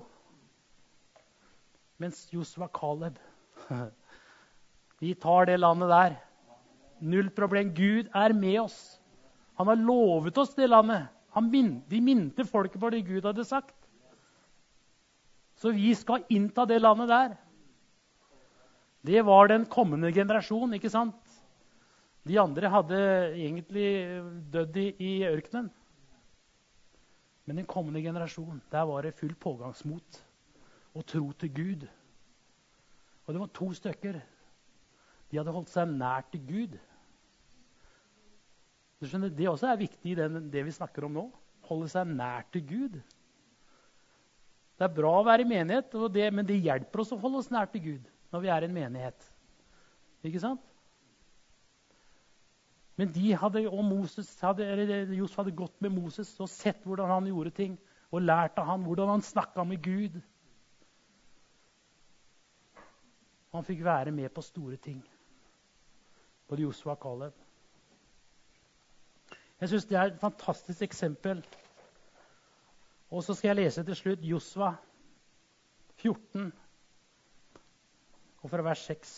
Mens Josva og Kaleb, vi tar det landet der. Null problem. Gud er med oss. Han har lovet oss det landet. De minte folket på det Gud hadde sagt. Så vi skal innta det landet der. Det var den kommende generasjon, ikke sant? De andre hadde egentlig dødd i ørkenen. Men den kommende generasjon, der var det full pågangsmot og tro til Gud. Og det var 2 stykker. De hadde holdt seg nær til Gud. Du skjønner, det også er viktig i det vi snakker om nå. Holde seg nær til Gud. Det er bra å være i menighet, men det hjelper oss å holde oss nær til Gud når vi er i en menighet. Ikke sant? Men Josef hadde gått med Moses og sett hvordan han gjorde ting, og lært av han hvordan han snakket med Gud. Han fikk være med på store ting. Både Josef og Kaleb. Jeg synes det er et fantastisk eksempel. Og så skal jeg lese til slutt Josva 14, og fra vers 6.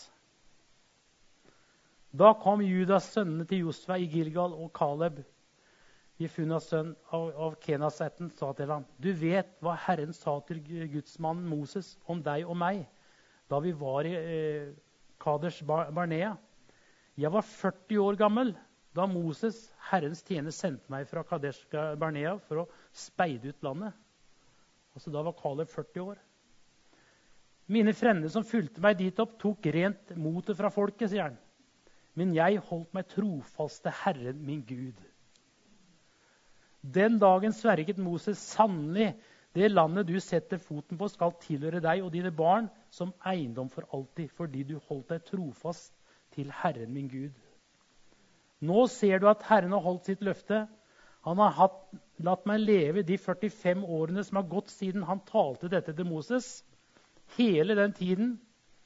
Da kom Judas sønnene til Josva i Gilgal, og Kaleb, Jefunas sønn av Kenasetten, sa til ham: Du vet hva Herren sa til gudsmannen Moses om deg og meg, da vi var i Kadesh Barnea. Jeg var 40 år gammel, da Moses, Herrens tjener, sendte meg fra Kadesh Barnea for å speide ut landet. Altså da var Kaleb 40 år. Mine frender som fulgte meg dit opp, tok rent motet fra folket, sier han. Men jeg holdt meg trofast til Herren min Gud. Den dagen sverget Moses: sannelig, det landet du setter foten på skal tilhøre deg og dine barn som eiendom for alltid, fordi du holdt deg trofast til Herren min Gud. Nå ser du at Herren har holdt sitt løfte. Han har latt meg leve de 45 årene som har gått siden han talte dette til Moses. Hele den tiden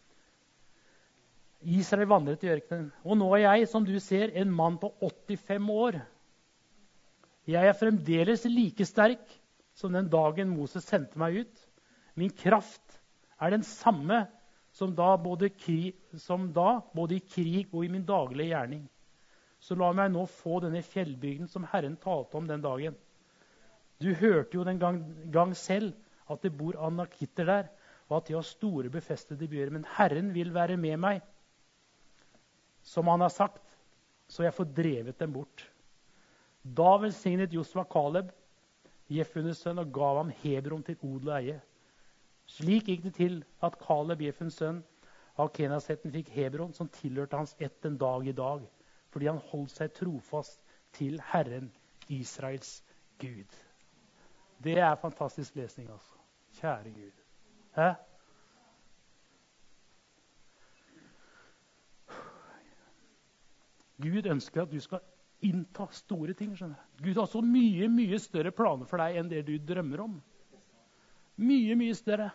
Israel vandret i ørkenen. Og nå er jeg, som du ser, en mann på 85 år. Jeg er fremdeles like sterk som den dagen Moses sendte meg ut. Min kraft er den samme som da, både i krig og i min daglige gjerning. Så la meg nå få denne fjellbygden som Herren talte om den dagen. Du hørte jo den gang selv at det bor anakitter der, og at de har store befestede byer. Men Herren vil være med meg, som han har sagt, så jeg får drevet dem bort. Da velsignet Josva Kaleb, Jefunnes sønn, og gav ham Hebron til odel og eie. Slik gikk det til at Kaleb, Jefunnes sønn av Kenasetten, fikk Hebron, som tilhørte hans ett den dag i dag, fordi han holdt seg trofast til Herren, Israels Gud. Det er fantastisk lesning, altså. Kjære Gud. Hæ? Gud ønsker at du skal innta store ting. Skjønner du? Gud har så mye, mye større planer for deg enn det du drømmer om. Mye, mye større.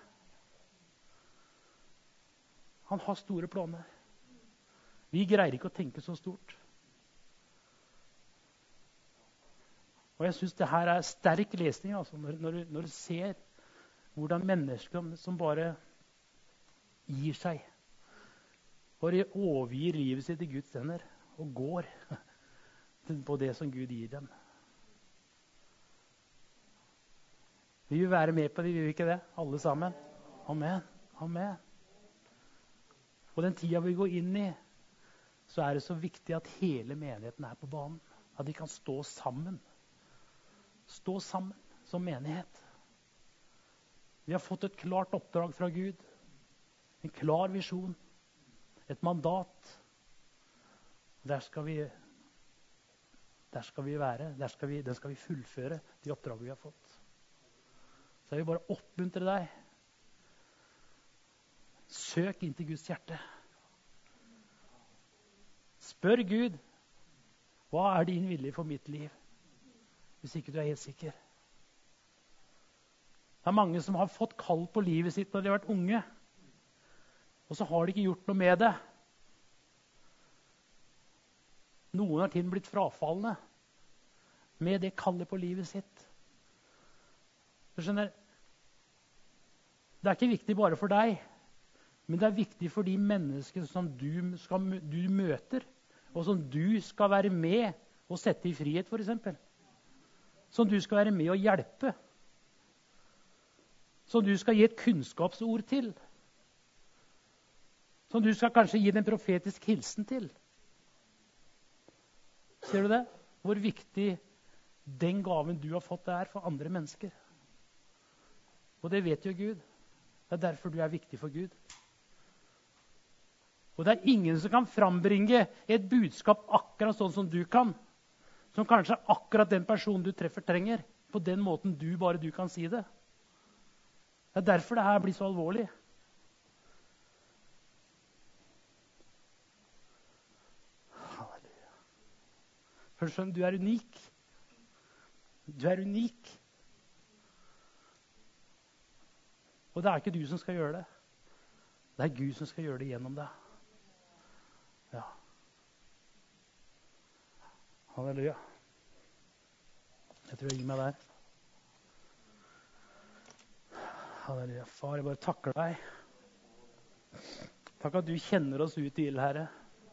Han har store planer. Vi greier ikke å tenke så stort. Og jeg synes det her er sterk lesning, altså, når du ser hvordan mennesker som bare gir seg, bare overgir livet sitt i Guds hender, og går på det som Gud gir dem. Vi vil være med på det, vi vil ikke det, alle sammen. Amen. Amen. Og den tida vi går inn i, så er det så viktig at hele menigheten er på banen. At de kan stå sammen. Stå sammen som menighet. Vi har fått et klart oppdrag fra Gud. En klar visjon. Et mandat. Der skal vi være. Der skal vi fullføre de oppdrag vi har fått. Så jeg vil bare oppmuntre deg. Søk inn til Guds hjerte. Spør Gud, hva er din vilje for mitt liv? Hvis ikke du er helt sikker. Det er mange som har fått kall på livet sitt når de har vært unge. Og så har de ikke gjort noe med det. Noen har til blitt frafallende med det kallet på livet sitt. Du skjønner, det er ikke viktig bare for deg, men det er viktig for de mennesker som du møter, og som du skal være med og sette i frihet, for eksempel. Som du skal være med og hjelpe. Som du skal gi et kunnskapsord til. Som du skal kanskje gi en profetisk hilsen til. Ser du det? Hvor viktig den gaven du har fått er for andre mennesker. Og det vet jo Gud. Det er derfor du er viktig for Gud. Og det er ingen som kan frambringe et budskap akkurat sånn som du kan. Som kanskje akkurat den personen du treffer trenger. På den måten bare du kan si det. Det er derfor det her blir så alvorlig. Halleluja. For skjønn, du er unik. Du er unik. Og det er ikke du som skal gjøre det. Det er Gud som skal gjøre det gjennom deg. Ja. Halleluja. Jeg tror jeg gir meg der. Halleluja. Far, jeg bare takker deg. Takk at du kjenner oss ut i ild, Herre.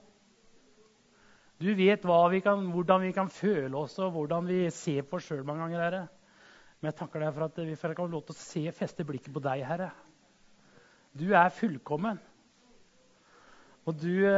Du vet hvordan vi kan føle oss, og hvordan vi ser på oss selv mange ganger, Herre. Men jeg takker deg for at vi får lov til å feste blikket på deg, Herre. Du er fullkommen. Og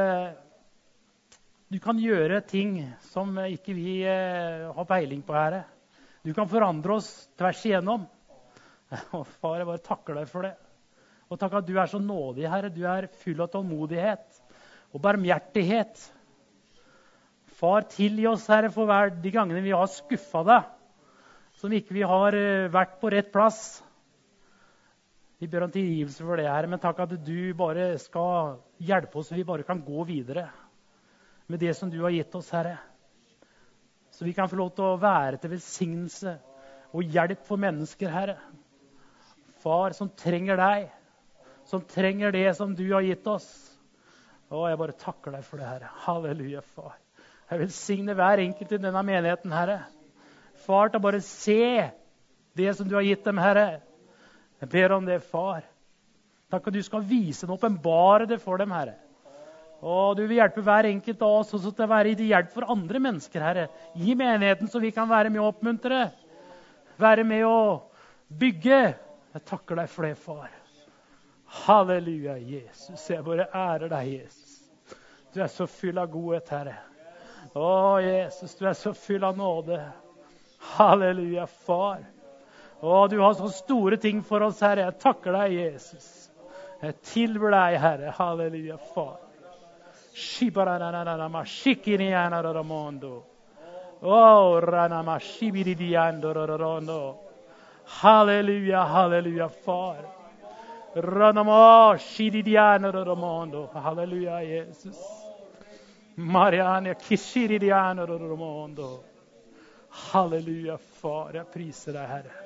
du kan gjøre ting som ikke vi har peiling på, Herre. Du kan forandre oss tvers igjennom. Og far, jeg bare takker deg for det. Og takk at du er så nådig, Herre. Du er full av tålmodighet og barmhjertighet. Far, tilgi oss, Herre, for de gangene vi har skuffet deg, som ikke vi har vært på rett plass. Vi ber om tilgivelse for det, Herre, men takk at du bare skal hjelpe oss, så vi bare kan gå videre med det som du har gitt oss, Herre. Så vi kan få lov til å være til velsignelse og hjelp for mennesker, Herre. Far, som trenger deg, som trenger det som du har gitt oss. Jeg bare takker deg for det, Herre. Halleluja, far. Jeg velsigner hver enkelt i denne menigheten, Herre. Far, til å bare se det som du har gitt dem, Herre. Jeg ber om det, far. Takk at du skal vise den, åpenbare det for dem, Herre. Og du vil hjelpe hver enkelt av oss også til å være til hjelp for andre mennesker, Herre. I menigheten, så vi kan være med å oppmuntre. Være med å bygge. Jeg takker deg for det, far. Halleluja, Jesus. Jeg bare ærer deg, Jesus. Du er så full av godhet, Herre. Jesus, du er så full av nåde. Halleluja, far. Du har så store ting for oss, Herre. Jeg takker deg, Jesus. Jeg tilber deg, Herre. Halleluja, far. Shibarananama shikinianaramondo. Ranama shibiridiandorondo. Halleluja, halleluja, far. Ranama shididianaramondo. Halleluja, Jesus. Mariana kishiridianaramondo. Halleluja, far. Jeg priser deg, Herre.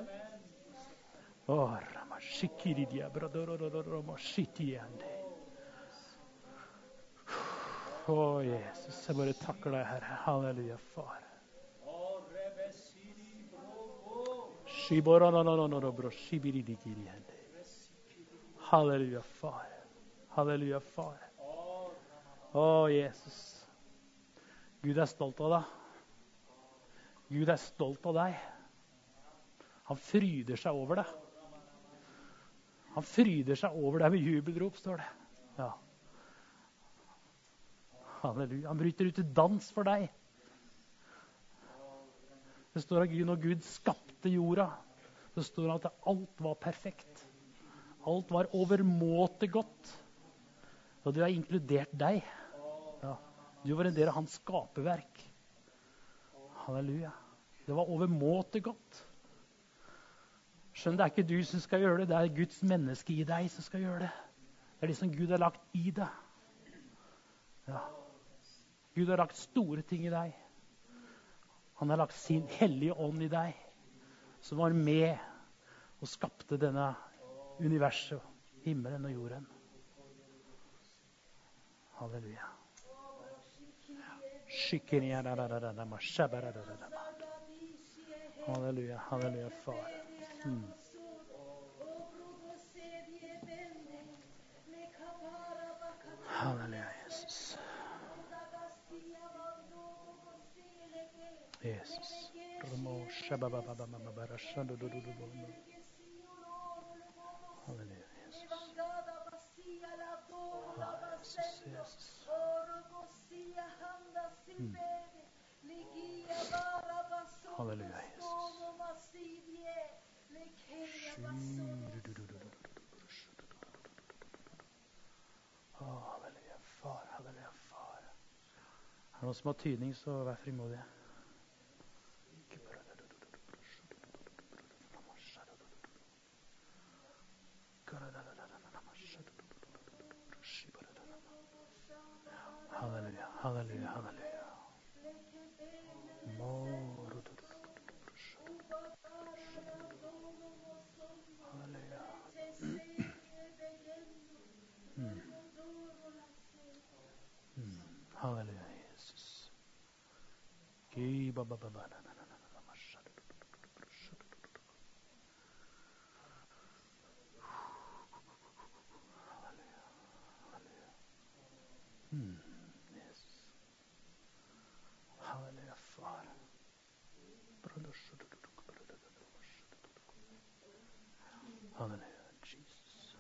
Rama shikiridia bradorororoma shitiande. Jesus, jeg bare takker deg, Herre. Halleluja, far. Halleluja, far. Halleluja, far. Jesus. Gud er stolt av deg. Gud er stolt av deg. Han fryder seg over deg. Han fryder seg over deg med jubelrop, står det. Ja. Halleluja. Han bryter ut i dans for deg. Det står at når Gud skapte jorda, så står det at alt var perfekt. Alt var overmåte godt. Og det har inkludert deg. Ja. Du var en del av hans skaperverk. Halleluja. Det var overmåte godt. Skjønn, det er ikke du som skal gjøre det. Det er Guds menneske i deg som skal gjøre det. Det er det som Gud har lagt i deg. Ja. Gud har lagt store ting i deg. Han har lagt sin hellige ånd i deg, som var med og skapte denne universet, himmelen og jorden. Halleluja. Halleluja, halleluja, far. Halleluja, Jesus. Jesus. Halleluja, Jesus. Jesus. Halleluja, Jesus. Halleluja, far. Halleluja, far. Er det noen som har tydning, så vær frimodig. Halleluja, halleluja, halleluja. Halleluja. Halleluja, Jesus. Halleluja, far. Halleluja, Jesus.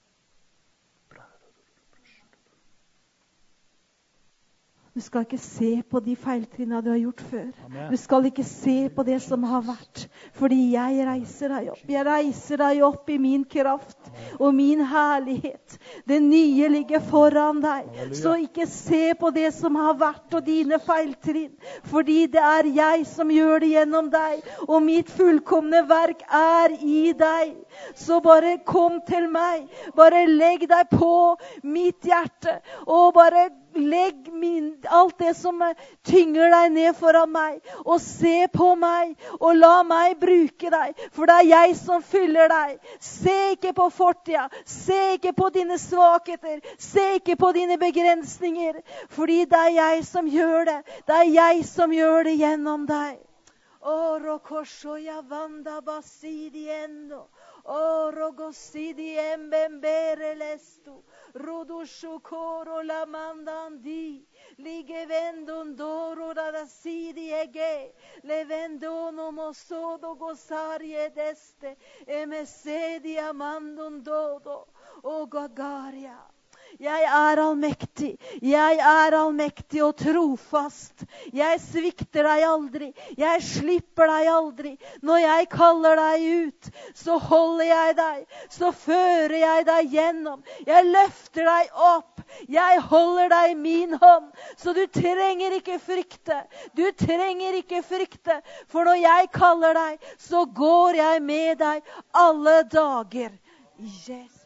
Du skal ikke se på de feiltrinnene du har gjort før. Amen. Du skal ikke se på det som har vært. Fordi jeg reiser deg opp. Jeg reiser deg opp i min kraft og min herlighet. Det nye ligger foran deg. Halleluja. Så ikke se på det som har vært og dine feiltrinn. Fordi det er jeg som gjør det gjennom deg. Og mitt fullkomne verk er i deg. Så bare kom til meg. Bare legg deg på mitt hjerte. Og bare legg alt det som tynger deg ned foran meg, og se på meg, og la meg bruke deg, for det jeg som fyller deg. Se ikke på fortida, se ikke på dine svakheter, se ikke på dine begrensninger, fordi det jeg som gjør det, det jeg som gjør det gjennom deg. Oro koshoya vanda basidiendo. Oro gosidi embembere lestu. Rodushu koro la mandandi. Lige vendondoro da sidi ege. Le vendono mosodo gosarie deste. Emesedi amandondodo. O gagaria. Jeg allmektig og trofast. Jeg svikter deg aldri. Jeg slipper deg aldri. Når jeg kaller deg ut, så holder jeg deg. Så fører jeg deg gjennom. Jeg løfter deg opp. Jeg holder deg i min hånd. Så du trenger ikke frykte. Du trenger ikke frykte. For når jeg kaller deg, så går jeg med deg alle dager. I Jesu.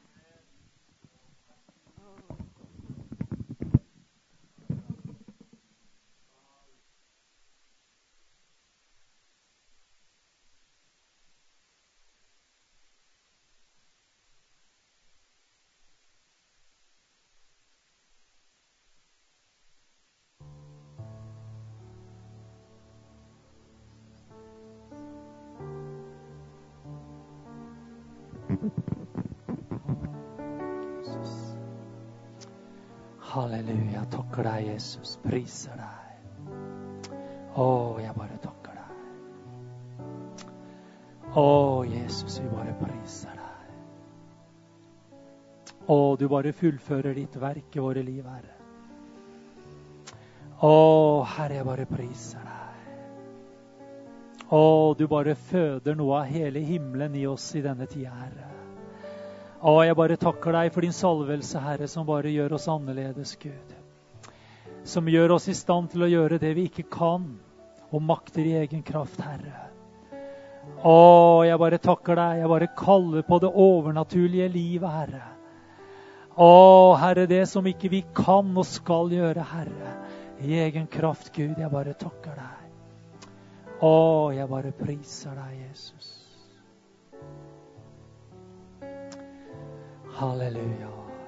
Halleluja, takker deg, Jesus, priser deg. Jeg bare takker deg. Jesus, vi bare priser deg. Du bare fullfører ditt verk i våre liv, Herre. Herre, jeg bare priser deg. Du bare føder noe av hele himmelen i oss i denne tida, Herre. Jeg bare takker deg for din salvelse, Herre, som bare gjør oss annerledes, Gud. Som gjør oss i stand til å gjøre det vi ikke kan, og makter i egen kraft, Herre. Jeg bare takker deg, jeg bare kaller på det overnaturlige livet, Herre. Herre, det som ikke vi kan og skal gjøre, Herre, i egen kraft, Gud, jeg bare takker deg. Jeg bare priser deg, Jesus. Halleluja.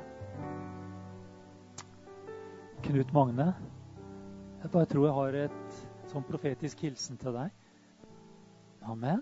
Knut Magne, jeg bare tror jeg har et sånn profetisk hilsen til deg. Amen.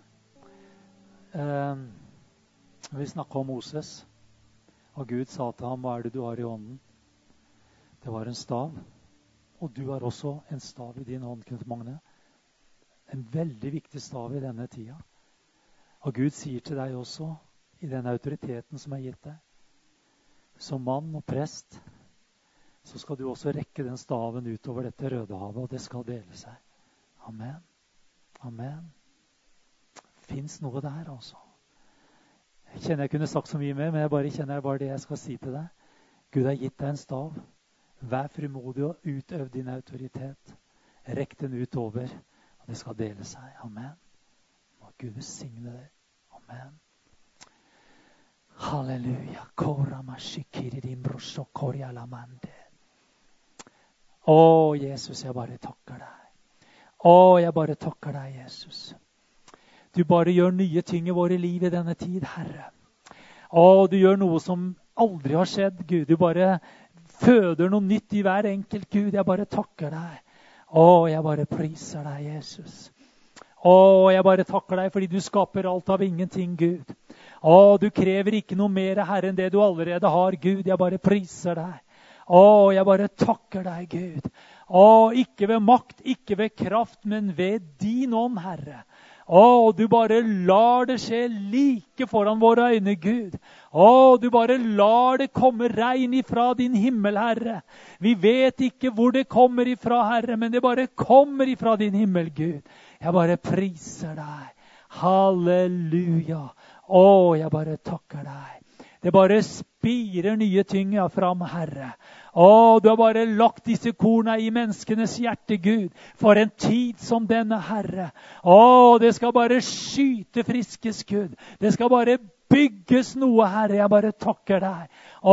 Vi snakket om Moses, og Gud sa til ham, hva er det du har i hånden? Det var en stav, og du har også en stav i din hånd, Knut Magne. En veldig viktig stav i denne tida. Og Gud sier til deg også, i den autoriteten som er gitt deg, som mann og prest, så skal du også rekke den staven utover dette Rødehavet, og det skal dele seg. Amen. Amen. Finns noe der, altså. Jeg kjenner jeg kunne sagt så mye mer, men jeg bare kjenner det bare det jeg skal si til deg. Gud har gitt deg en stav. Vær frimodig og utøv din autoritet. Rekk den utover, og det skal dele seg. Amen. Må Gud besigne deg. Amen. Halleluja. Jesus, jeg bare takker deg. Jeg bare takker deg, Jesus. Du bare gjør nye ting i våre liv i denne tid, Herre. Du gjør noe som aldri har skjedd, Gud. Du bare føder noe nytt i hver enkelt, Gud. Jeg bare takker deg. Jeg bare priser deg, Jesus. Jeg bare takker deg fordi du skaper alt av ingenting, Gud. Du krever ikke noe mer, Herre, enn det du allerede har, Gud. Jeg bare priser deg. Jeg bare takker deg, Gud. Ikke ved makt, ikke ved kraft, men ved din ånd, Herre. Du bare lar det skje like foran våre øyne, Gud. Du bare lar det komme regn ifra din himmel, Herre. Vi vet ikke hvor det kommer ifra, Herre, men det bare kommer ifra din himmel, Gud. Jeg bare priser deg. Halleluja. Jeg bare takker deg. Det bare spirer nye ting fram, Herre. Du har bare lagt disse korna i menneskenes hjerte, Gud, for en tid som denne, Herre. Det skal bare skyte friskes, Gud. Det skal bare bygges noe, Herre. Jeg bare takker deg.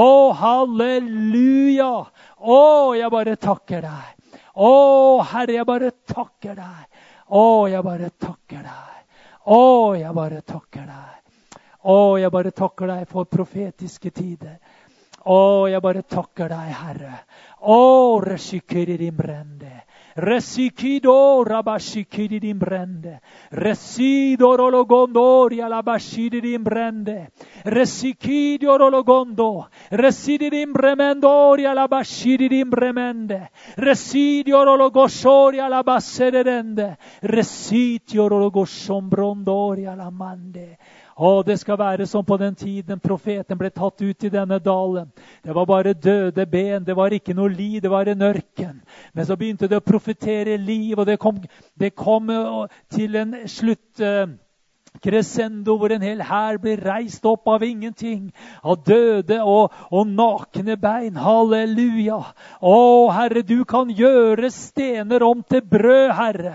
Halleluja. Jeg bare takker deg. Herre, jeg bare takker deg. Jeg bare takker deg. Jeg bare takker deg. Jeg bare takker deg for profetiske tider. Jeg bare takker deg, Herre. Reshikiridim brende. Resikido rabashikiridim brende. Resido rologondoria labashididim brende. Resikidio rologondo. Resididim bremendoria labashididim bremende. Residio rologoshoria labaserende. Resitio rologoshombrondoria lamande. Det skal være som på den tiden profeten ble tatt ut i denne dalen. Det var bare døde ben, det var ikke noe liv, det var en ørken. Men så begynte det å profetere liv, og det kom til en slutt crescendo hvor en hel hær blir reist opp av ingenting, av døde og nakne bein. Halleluja. Herre, du kan gjøre stener om til brød, Herre.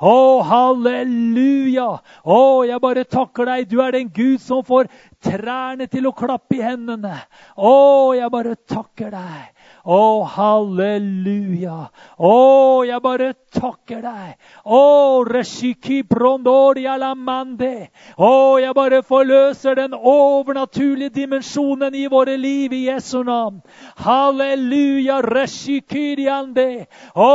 Halleluja. Jeg bare takker deg. Du er den Gud som får trærne til å klappe i hendene. Jeg bare takker deg. Halleluja. Jeg bare takker deg. Reshiki brondoria lamande. Jeg bare forløser den overnaturlige dimensjonen i våre liv i Jesu navn. Halleluja. Reshikiriande.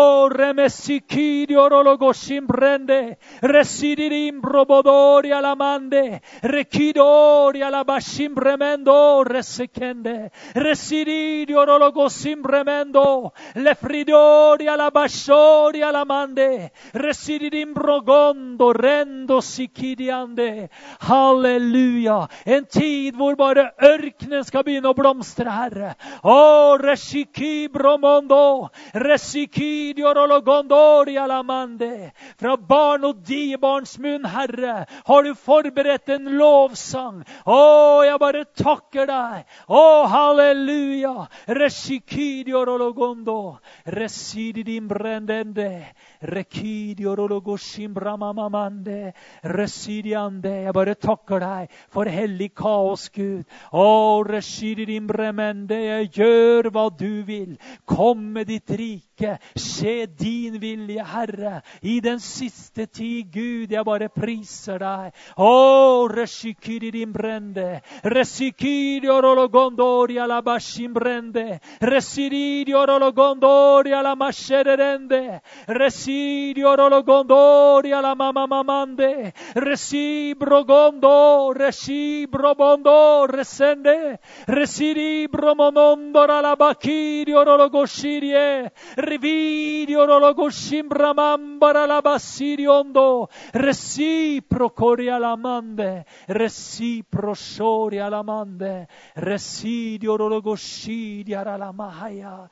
Remesikidio rologoshim brende. Residirim brobodoria lamande. Rekidoria labashim bremendo resekende. Resididio rologoshim bremendo. Lefridoria labashoria lamande. Residirim brogondo rendo sikidiande. Halleluja. En tid hvor bare ørkenen skal begynne å blomstre, Herre. Reshiki bromondo. Resikidio rologondoria lamande. Fra barn og diebarns munn, Herre, har du forberedt en lovsang. Jeg bare takker deg. Halleluja. Reshikidio rologondo. Resididim brendende. Rekidio rologoshim bramamamande. Residiande. Jeg bare takker deg for hellig kaos, Gud. Resididim bremende. Jeg gjør hva du vil. Kom med ditt rike. Skje din vilje, Herre. I den siste tid, Gud, jeg bare priser deg. Reshikidim brende. Resikidio rologondoria la bashim brende. Residio rologondoria la masherende. Residio rologondoria la mamamamande. Resibrogondo. Resibrobondo. Resende. Resibromonondora la bakidio rologoshirie. Rividio rologoshimramambara la basiriondo. Reciprocoria la mande. Reciprocoria la mande. Residio rologoshidia la mahaya.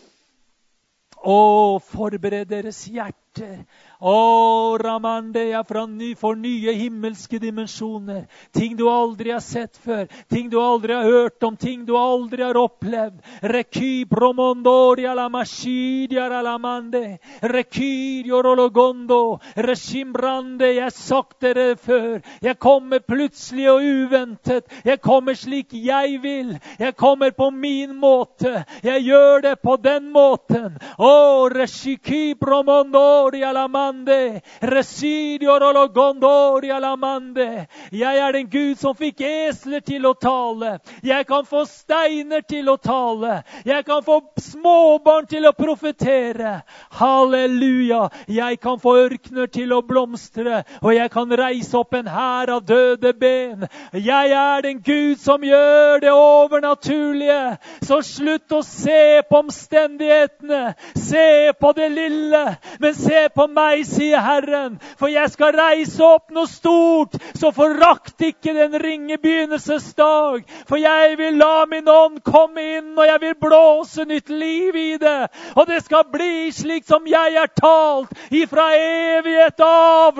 Forbered deres hjerter. Ramande, for nye himmelske dimensjoner. Ting du aldri har sett før. Ting du aldri har hørt om. Ting du aldri har opplevd. Reki promondoria la mashidia la mande. Rekidio rologondo. Reshimbrande, jeg sagt dere før. Jeg kommer plutselig og uventet. Jeg kommer slik jeg vil. Jeg kommer på min måte. Jeg gjør det på den måten. Reshiki promondoria la mande. Residio rologondoria la mande. Jeg er den Gud som fikk esler til å tale. Jeg kan få steiner til å tale. Jeg kan få småbarn til å profetere. Halleluja. Jeg kan få ørkner til å blomstre. Og jeg kan reise opp en hær av døde ben. Jeg er den Gud som gjør det overnaturlige. Så slutt å se på omstendighetene. Se på det lille. Men se på meg, sier Herren, for jeg skal reise opp noe stort, så forakt ikke den ringe begynnelsesdag, for jeg vil la min ånd komme inn, og jeg vil blåse nytt liv i det, og det skal bli slik som jeg er talt, ifra evighet av,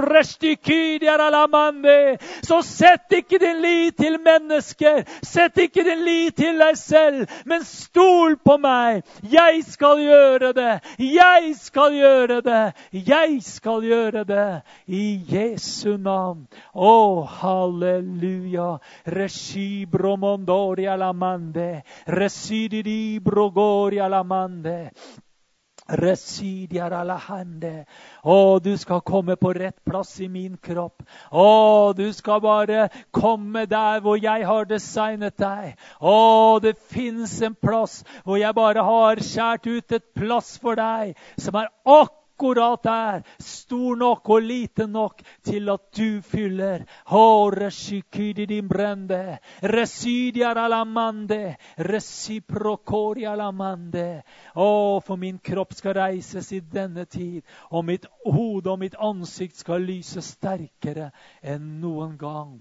så sett ikke din lit til mennesker, sett ikke din lit til deg selv, men stol på meg, jeg skal gjøre det, jeg skal gjøre det, Jeg skal gjøre det i Jesu navn. Halleluja. Resi bromondoria la mande. Resididi brogoria la mande. Residiar alla hande. Du skal komme på rett plass i min kropp. Du skal bare komme der hvor jeg har designet deg. Det finnes en plass hvor jeg bare har skjært ut et plass for deg, som akkurat der, stor nok og liten nok til at du fyller. Reshikidi din brende, residiar alla mande, reciprocoria la mande. For min kropp skal reises i denne tid, og mitt hode og mitt ansikt skal lyse sterkere enn noen gang.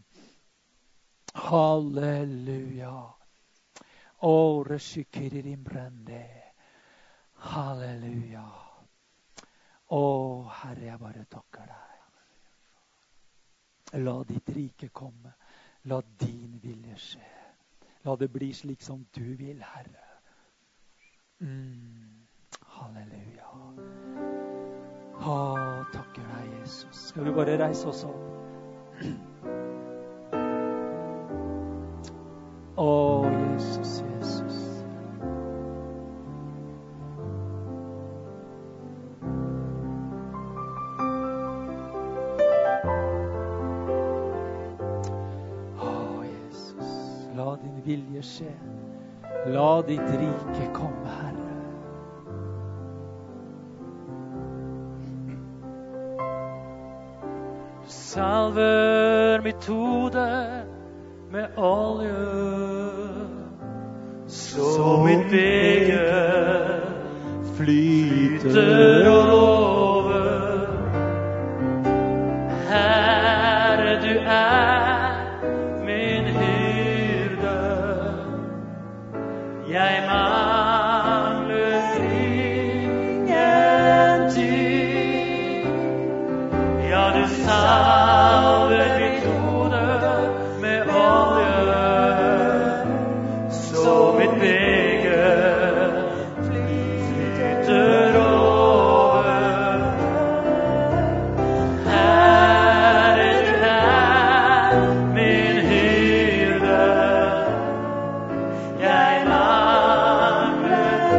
Halleluja. Reshikidi din brende. Halleluja. Herre, jeg bare takker deg. La ditt rike komme. La din vilje skje. La det bli slik som du vil, Herre. Halleluja. Takker deg, Jesus. Skal vi bare reise oss opp? Jesus, Jesus. La din vilje skje. La ditt rike komme, Herre. Du salver mitt hode med olje, så mitt beger flyter over. Herre, du min hyrde. Jeg mangler ingenting. Ja, du salver mitt hode med olje, så mitt beger flyter over. Herre, du min hyrde. Jeg mangler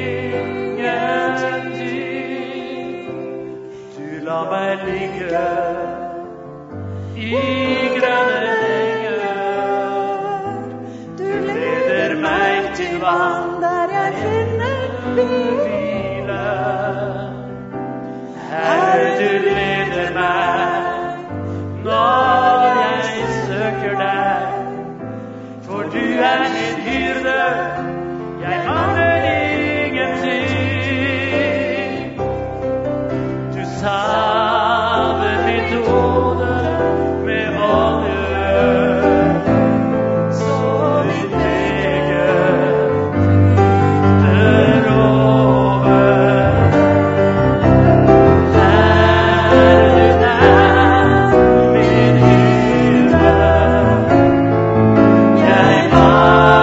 ingenting. Du lar meg ligge i grønne enger. Du leder meg til vann der jeg finner hvile. Herre, du leder meg når jeg søker deg, for du min hyrde. Jeg mangler ingenting. Du salver mitt hode med olje, så mitt beger flyter over. Herre, du min hyrde. Jeg mangler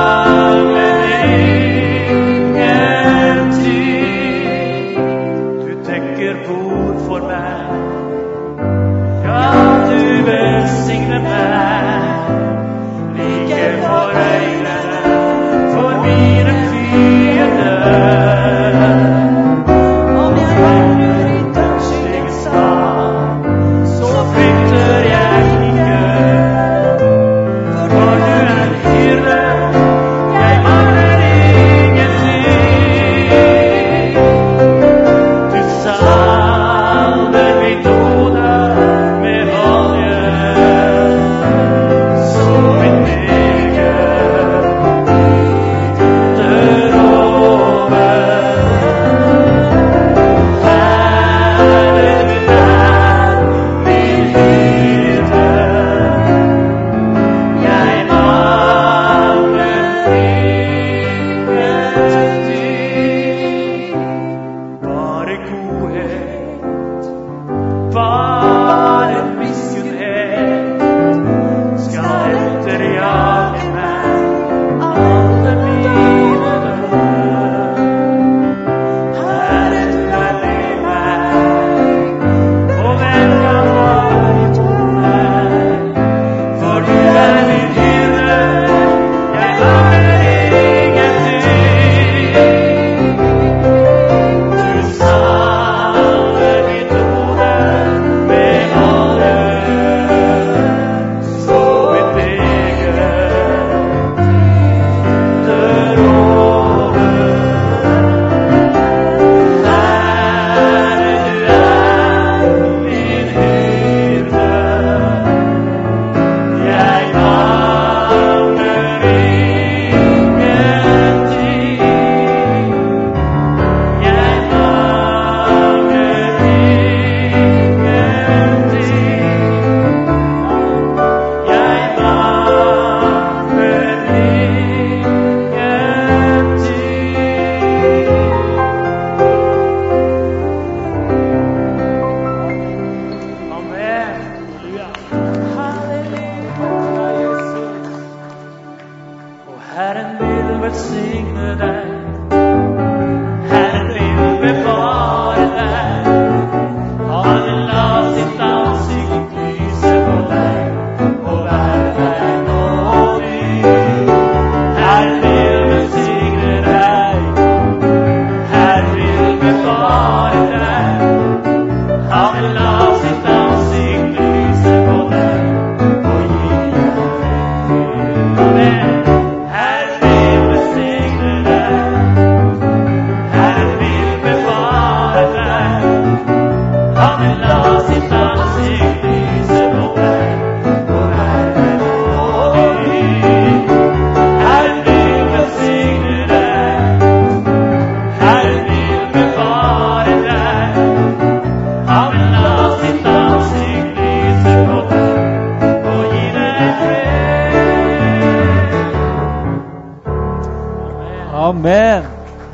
Amen.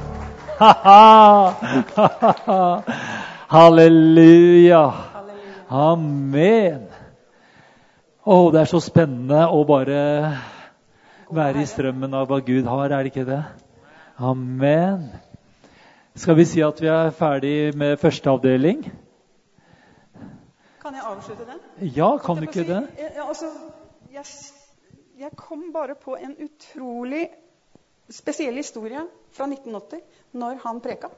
Halleluja. Amen. Det så spennende å bare være i strømmen av hva Gud har, det ikke det? Amen. Skal vi si at vi ferdig med første avdeling? Kan jeg avslutte den? Ja, kan du ikke det? Jeg kom bare på en utrolig spesiell historie fra 1980, når han preka.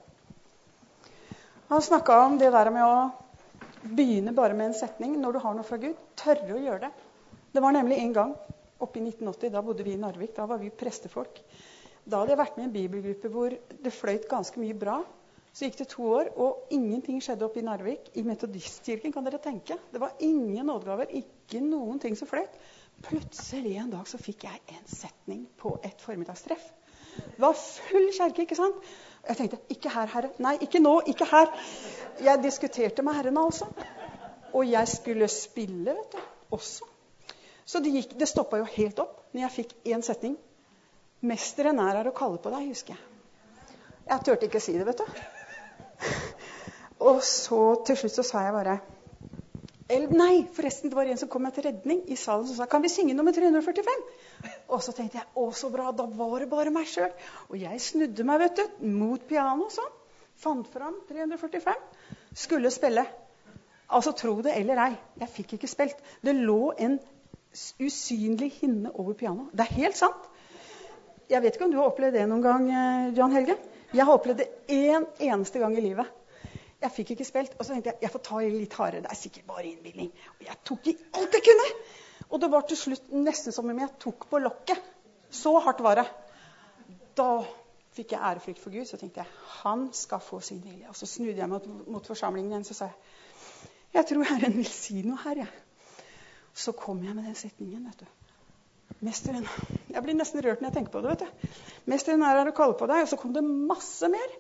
Han snakket om det der med å begynne bare med en setning når du har noe fra Gud. Tørre å gjøre det. Det var nemlig en gang, oppe i 1980, da bodde vi i Narvik, da var vi prestefolk. Da hadde jeg vært med i en bibelgruppe hvor det fløyt ganske mye bra. Så gikk det 2 år, og ingenting skjedde oppe i Narvik. I metodistkirken, kan dere tenke. Det var ingen nådegaver, ikke noen ting som fløyt. Plutselig en dag så fikk jeg en setning på et formiddagstreff. Det var full kjerke, ikke sant? Jeg tenkte, ikke her, Herre. Nei, ikke nå, ikke her. Jeg diskuterte med Herren altså. Og jeg skulle spille, vet du, også. Så det stoppet jo helt opp når jeg fikk en setning. Mesteren her å kalle på deg, husker jeg. Jeg tørte ikke si det, vet du. Og så til slutt så sa jeg bare, nei, forresten, det var en som kom med til redning i salen som sa, kan vi synge nummer 345? Og så tenkte jeg, så bra, da var det bare meg selv. Og jeg snudde meg, vet du, mot piano, sånn. Fant fram 345. Skulle spille. Altså, tro det eller ei, jeg fikk ikke spilt. Det lå en usynlig hinne over piano. Det helt sant. Jeg vet ikke om du har opplevd det noen gang, Jan Helge. Jeg har opplevd det en eneste gang i livet. Jeg fikk ikke spilt, og så tenkte jeg får ta i litt hardere. Det sikkert bare innbilning. Og jeg tok i alt jeg kunne. Og det var til slutt nesten som om jeg tok på lokket. Så hardt var det. Da fikk jeg ærefrykt for Gud, så tenkte jeg, han skal få sin vilje. Og så snudde jeg meg mot forsamlingen igjen, så sa jeg tror Herren vil si noe her, jeg. Så kom jeg med den setningen, vet du. Mesteren, jeg blir nesten rørt når jeg tenker på det, vet du. Mesteren her å kalle på deg, og så kom det masse mer.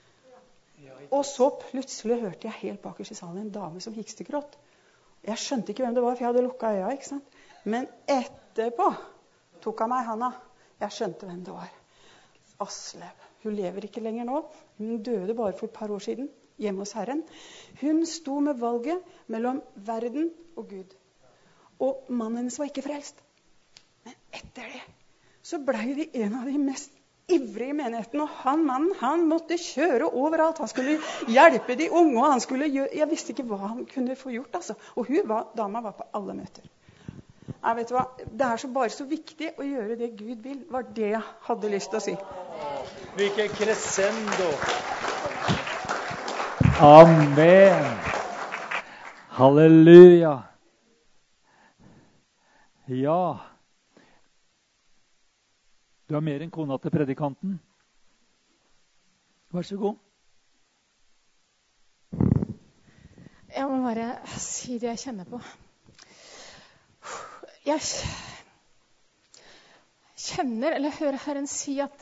Og så plutselig hørte jeg helt bakerst i salen en dame som hikstgråt. Jeg skjønte ikke hvem det var, for jeg hadde lukket øya, ikke sant? Men etterpå tok han meg i handa. Jeg skjønte hvem det var. Aslev. Hun lever ikke lenger nå. Hun døde bare for et par år siden, hjemme hos Herren. Hun sto med valget mellom verden og Gud. Og mannen hennes var ikke frelst. Men etter det så ble de en av de mest ivrige menighetene, og mannen, han måtte kjøre overalt. Han skulle hjelpe de unge, og han skulle gjøre, jeg visste ikke hva han kunne få gjort, altså. Og dama var på alle møter. Jeg vet hva, det bare så viktig å gjøre det Gud vil, var det jeg hadde lyst til å si. Hvilken crescendo. Amen. Halleluja. Ja. Du har mer enn kona til predikanten. Vær så god. Jeg må bare si det jeg kjenner på. Jeg kjenner, eller hører Herren si at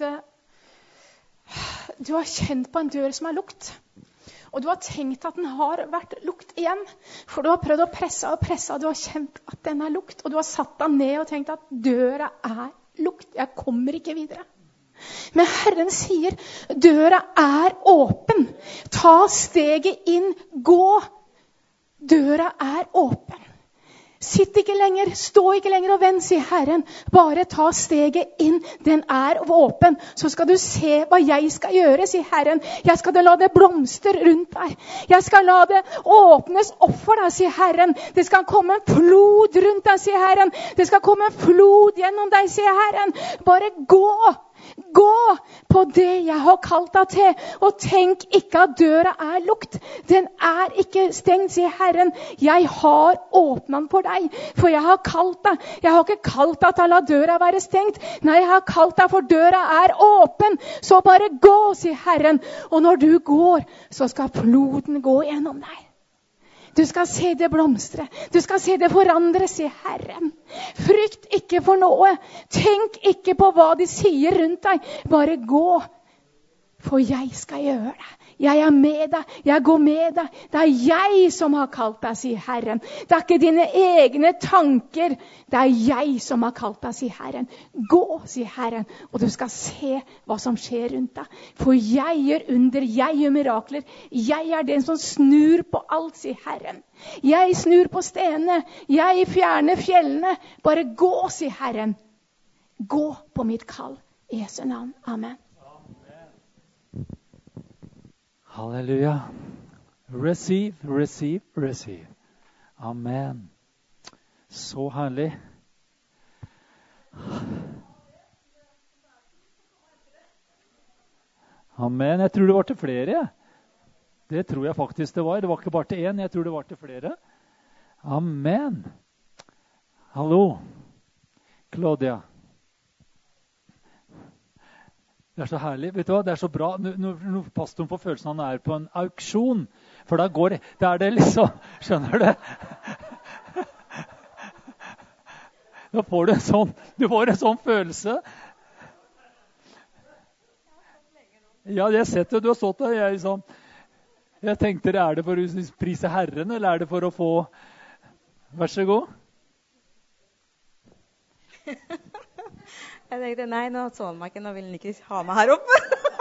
du har kjent på en dør som lukt. Og du har tenkt at den har vært lukt igjen. For du har prøvd å presse og presse, og du har kjent at den lukt. Og du har satt deg ned og tenkt at døra lukt. Jeg kommer ikke videre. Men Herren sier, døra åpen. Ta steget inn, gå. Døra åpen. Sitt ikke lenger, stå ikke lenger og vent, sier Herren. Bare ta steget inn, den åpen. Så skal du se hva jeg skal gjøre, sier Herren. Jeg skal la det blomstre rundt deg. Jeg skal la det åpnes opp for deg, sier Herren. Det skal komme en flod rundt deg, sier Herren. Det skal komme en flod gjennom deg, sier Herren. Bare gå. Gå på det jeg har kalt deg til, og tenk ikke at døra lukt. Den ikke stengt, sier Herren. Jeg har åpnet den for deg, for jeg har kalt deg. Jeg har ikke kalt deg til å la døra være stengt. Nei, jeg har kalt deg, for døra åpen. Så bare gå, sier Herren. Og når du går, så skal floden gå gjennom deg. Du skal se det blomstre. Du skal se det forandre, sier Herren. Frykt ikke for noe. Tenk ikke på hva de sier rundt deg. Bare gå. For jeg skal gjøre det. Jeg er med deg. Jeg går med deg. Det er jeg som har kalt deg, sier Herren. Det er ikke dine egne tanker. Det er jeg som har kalt deg, sier Herren. Gå, sier Herren, og du skal se hva som skjer rundt deg. For jeg gjør under, jeg gjør mirakler. Jeg er den som snur på alt, sier Herren. Jeg snur på stenene. Jeg fjerner fjellene. Bare gå, sier Herren. Gå på mitt kall. I Jesu navn. Amen. Halleluja. Receive, receive, receive. Amen. Så herlig. Amen. Jeg tror det var til flere. Det tror jeg faktisk det var. Det var ikke bare til én, jeg tror det var til flere. Amen. Hallo. Claudia. Det er så herlig. Vet du hva? Det er så bra. Nå pastoren får følelsen han er på en auksjon. For da går det. Da er det liksom... Skjønner du? Da får du en sånn... Du får en sånn følelse. Ja, jeg har sett det. Du har stått der. Jeg tenkte, er det for å prise Herren, eller er det for å få... Vær så god. Jeg tenkte, nei, nå så han meg ikke, nå vil han ikke ha meg her oppe.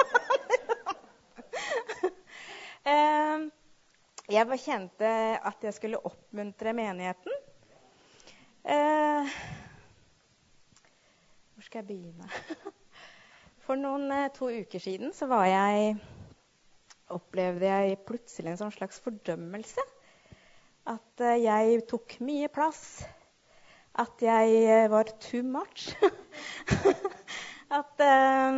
Jeg bare kjente at jeg skulle oppmuntre menigheten. Hvor skal jeg begynne? For 2 uker siden så opplevde jeg plutselig en sånn slags fordømmelse. At jeg tok mye plass. At jeg var too much. At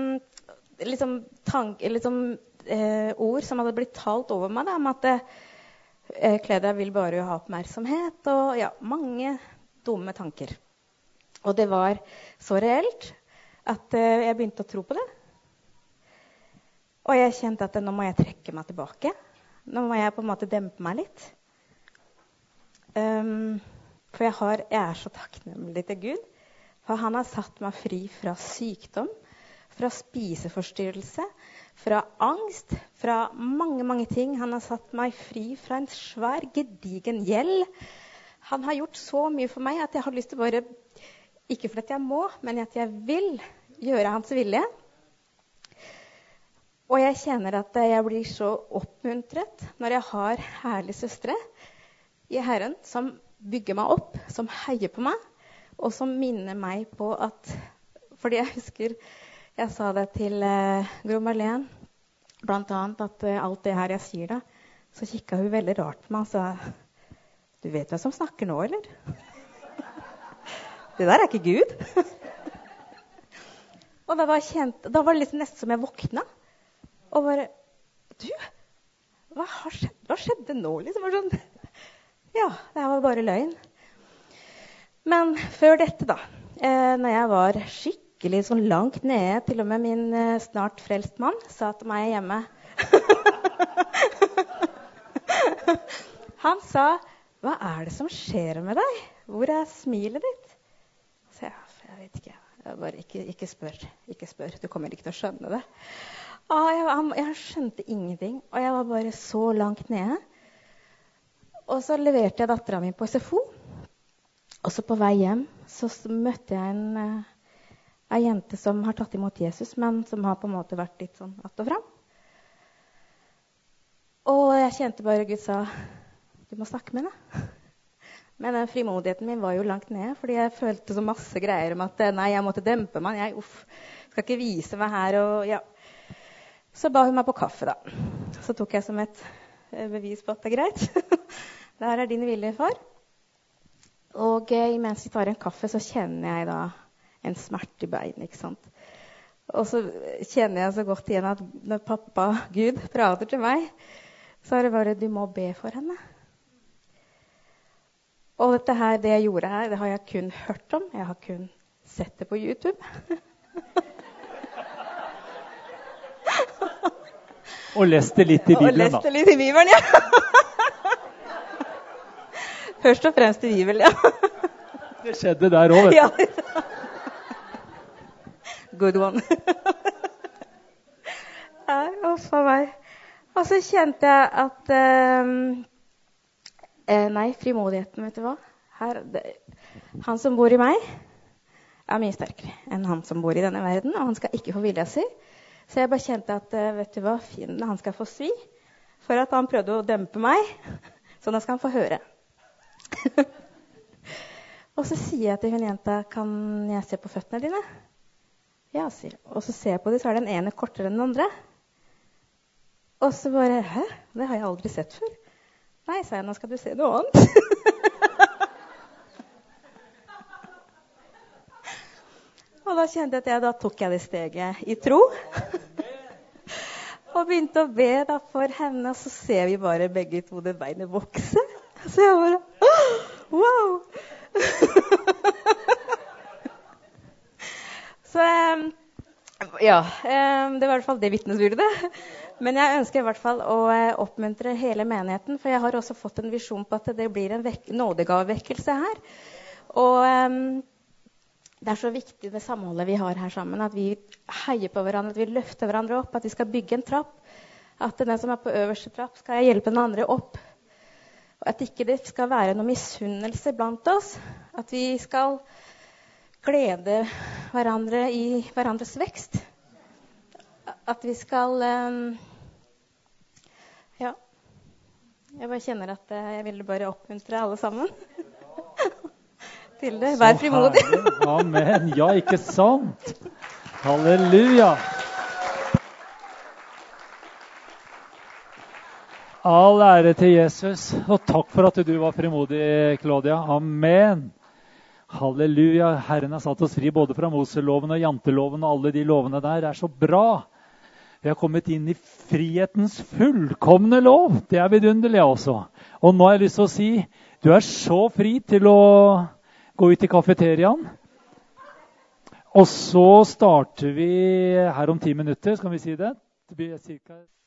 ord som hadde blitt talt over meg, om at Claudia vil bare ha oppmerksomhet, og ja, mange dumme tanker. Og det var så reelt at jeg begynte å tro på det. Og jeg kjente at nå må jeg trekke meg tilbake. Nå må jeg på en måte dempe meg litt. For jeg er så takknemlig til Gud, for han har satt meg fri fra sykdom, fra spiseforstyrrelse, fra angst, fra mange, mange ting. Han har satt meg fri fra en svær, gedigen gjeld. Han har gjort så mye for meg at jeg har lyst til bare, ikke for at jeg må, men at jeg vil gjøre hans vilje. Og jeg kjenner at jeg blir så oppmuntret når jeg har herlige søstre i Herren som bygger meg opp, som heier på meg, og som minner meg på at, fordi jeg husker, jeg sa det til Gro Marlene, blant annet at alt det her jeg sier da, så kikket hun veldig rart på meg og sa, du vet hvem som snakker nå, eller? Det der er ikke Gud. Og da var det liksom nesten som jeg våkna, og bare, du, hva skjedde nå? Liksom, sånn, ja, det var bare løgn. Men før dette da, når jeg var skikkelig sånn langt nede, til og med min snart frelst mann sa til meg hjemme. Han sa, hva er det som skjer med deg? Hvor er smilet ditt? Så jeg vet ikke. Jeg bare, ikke spør. Du kommer ikke til å skjønne det. Jeg skjønte ingenting, og jeg var bare så langt nede. Og så leverte jeg datteren min på SFO. Og så på vei hjem så møtte jeg en jente som har tatt imot Jesus, men som har på en måte vært litt sånn att og fram. Og jeg kjente bare Gud sa, du må snakke med henne. Men den frimodigheten min var jo langt nede, fordi jeg følte så masse greier om at nei, jeg måtte dempe meg. Jeg skal ikke vise meg her. Og, ja. Så ba hun meg på kaffe da. Så tok jeg som et bevis på at det er greit. Det her er din vilje, far. Og mens vi tar en kaffe, så kjenner jeg da en smerte i bein, ikke sant? Og så kjenner jeg så godt igjen at når pappa, Gud, prater til meg, så er det bare, du må be for henne. Og dette her, det jeg gjorde her, det har jeg kun hørt om. Jeg har kun sett det på YouTube. Og leste litt i Bibelen, da. Og leste litt i Bibelen, ja. Først og fremst i Bibelen, ja. Det skjedde der også, vet du. Ja. Good one. Nei, uff a meg. Og så kjente jeg at nei, frimodigheten, vet du hva? Han som bor i meg, er mye sterkere enn han som bor i denne verden, og han skal ikke få vilja si. Så jeg bare kjente at, vet du hva, fienden, han skal få svi, for at han prøvde å dempe meg, så da skal han få høre. Og så sier jeg til hun jenta, kan jeg se på føttene dine? Ja, sier jeg. Og så ser jeg på dem, så er den ene kortere enn den andre. Og så bare, hæ? Det har jeg aldri sett før. Nei, sa jeg, nå skal du se noe annet. Og da kjente jeg at da tok jeg det steget i tro. Og begynte å be da for henne, og så ser vi bare begge to det beinet vokse. Så jeg bare, wow! Så ja, det var i hvert fall det vitnesbyrdet. Men jeg ønsker i hvert fall å oppmuntre hele menigheten, for jeg har også fått en visjon på at det blir en nådegavevekkelse her. Og det er så viktig det samholdet vi har her sammen, at vi heier på hverandre, at vi løfter hverandre opp, at vi skal bygge en trapp, at den som er på øverste trapp skal hjelpe den andre opp. Og at ikke det skal være noe misunnelse blant oss, at vi skal glede hverandre i hverandres vekst. At vi skal ja, jeg bare kjenner at jeg ville bare oppmuntre alle sammen til det. Vær frimodig. Amen. Ja, ikke sant? Halleluja. All ære til Jesus, og takk for at du var frimodig, Claudia. Amen. Halleluja. Herren har satt oss fri både fra Moseloven og janteloven og alle de lovene der. Det er så bra. Vi har kommet inn i frihetens fullkomne lov. Det er vidunderlig også. Og nå har jeg lyst til å si, du er så fri til å gå ut i kafeteriaen. Og så starter vi her om 10 minutter, skal vi si det? Det blir cirka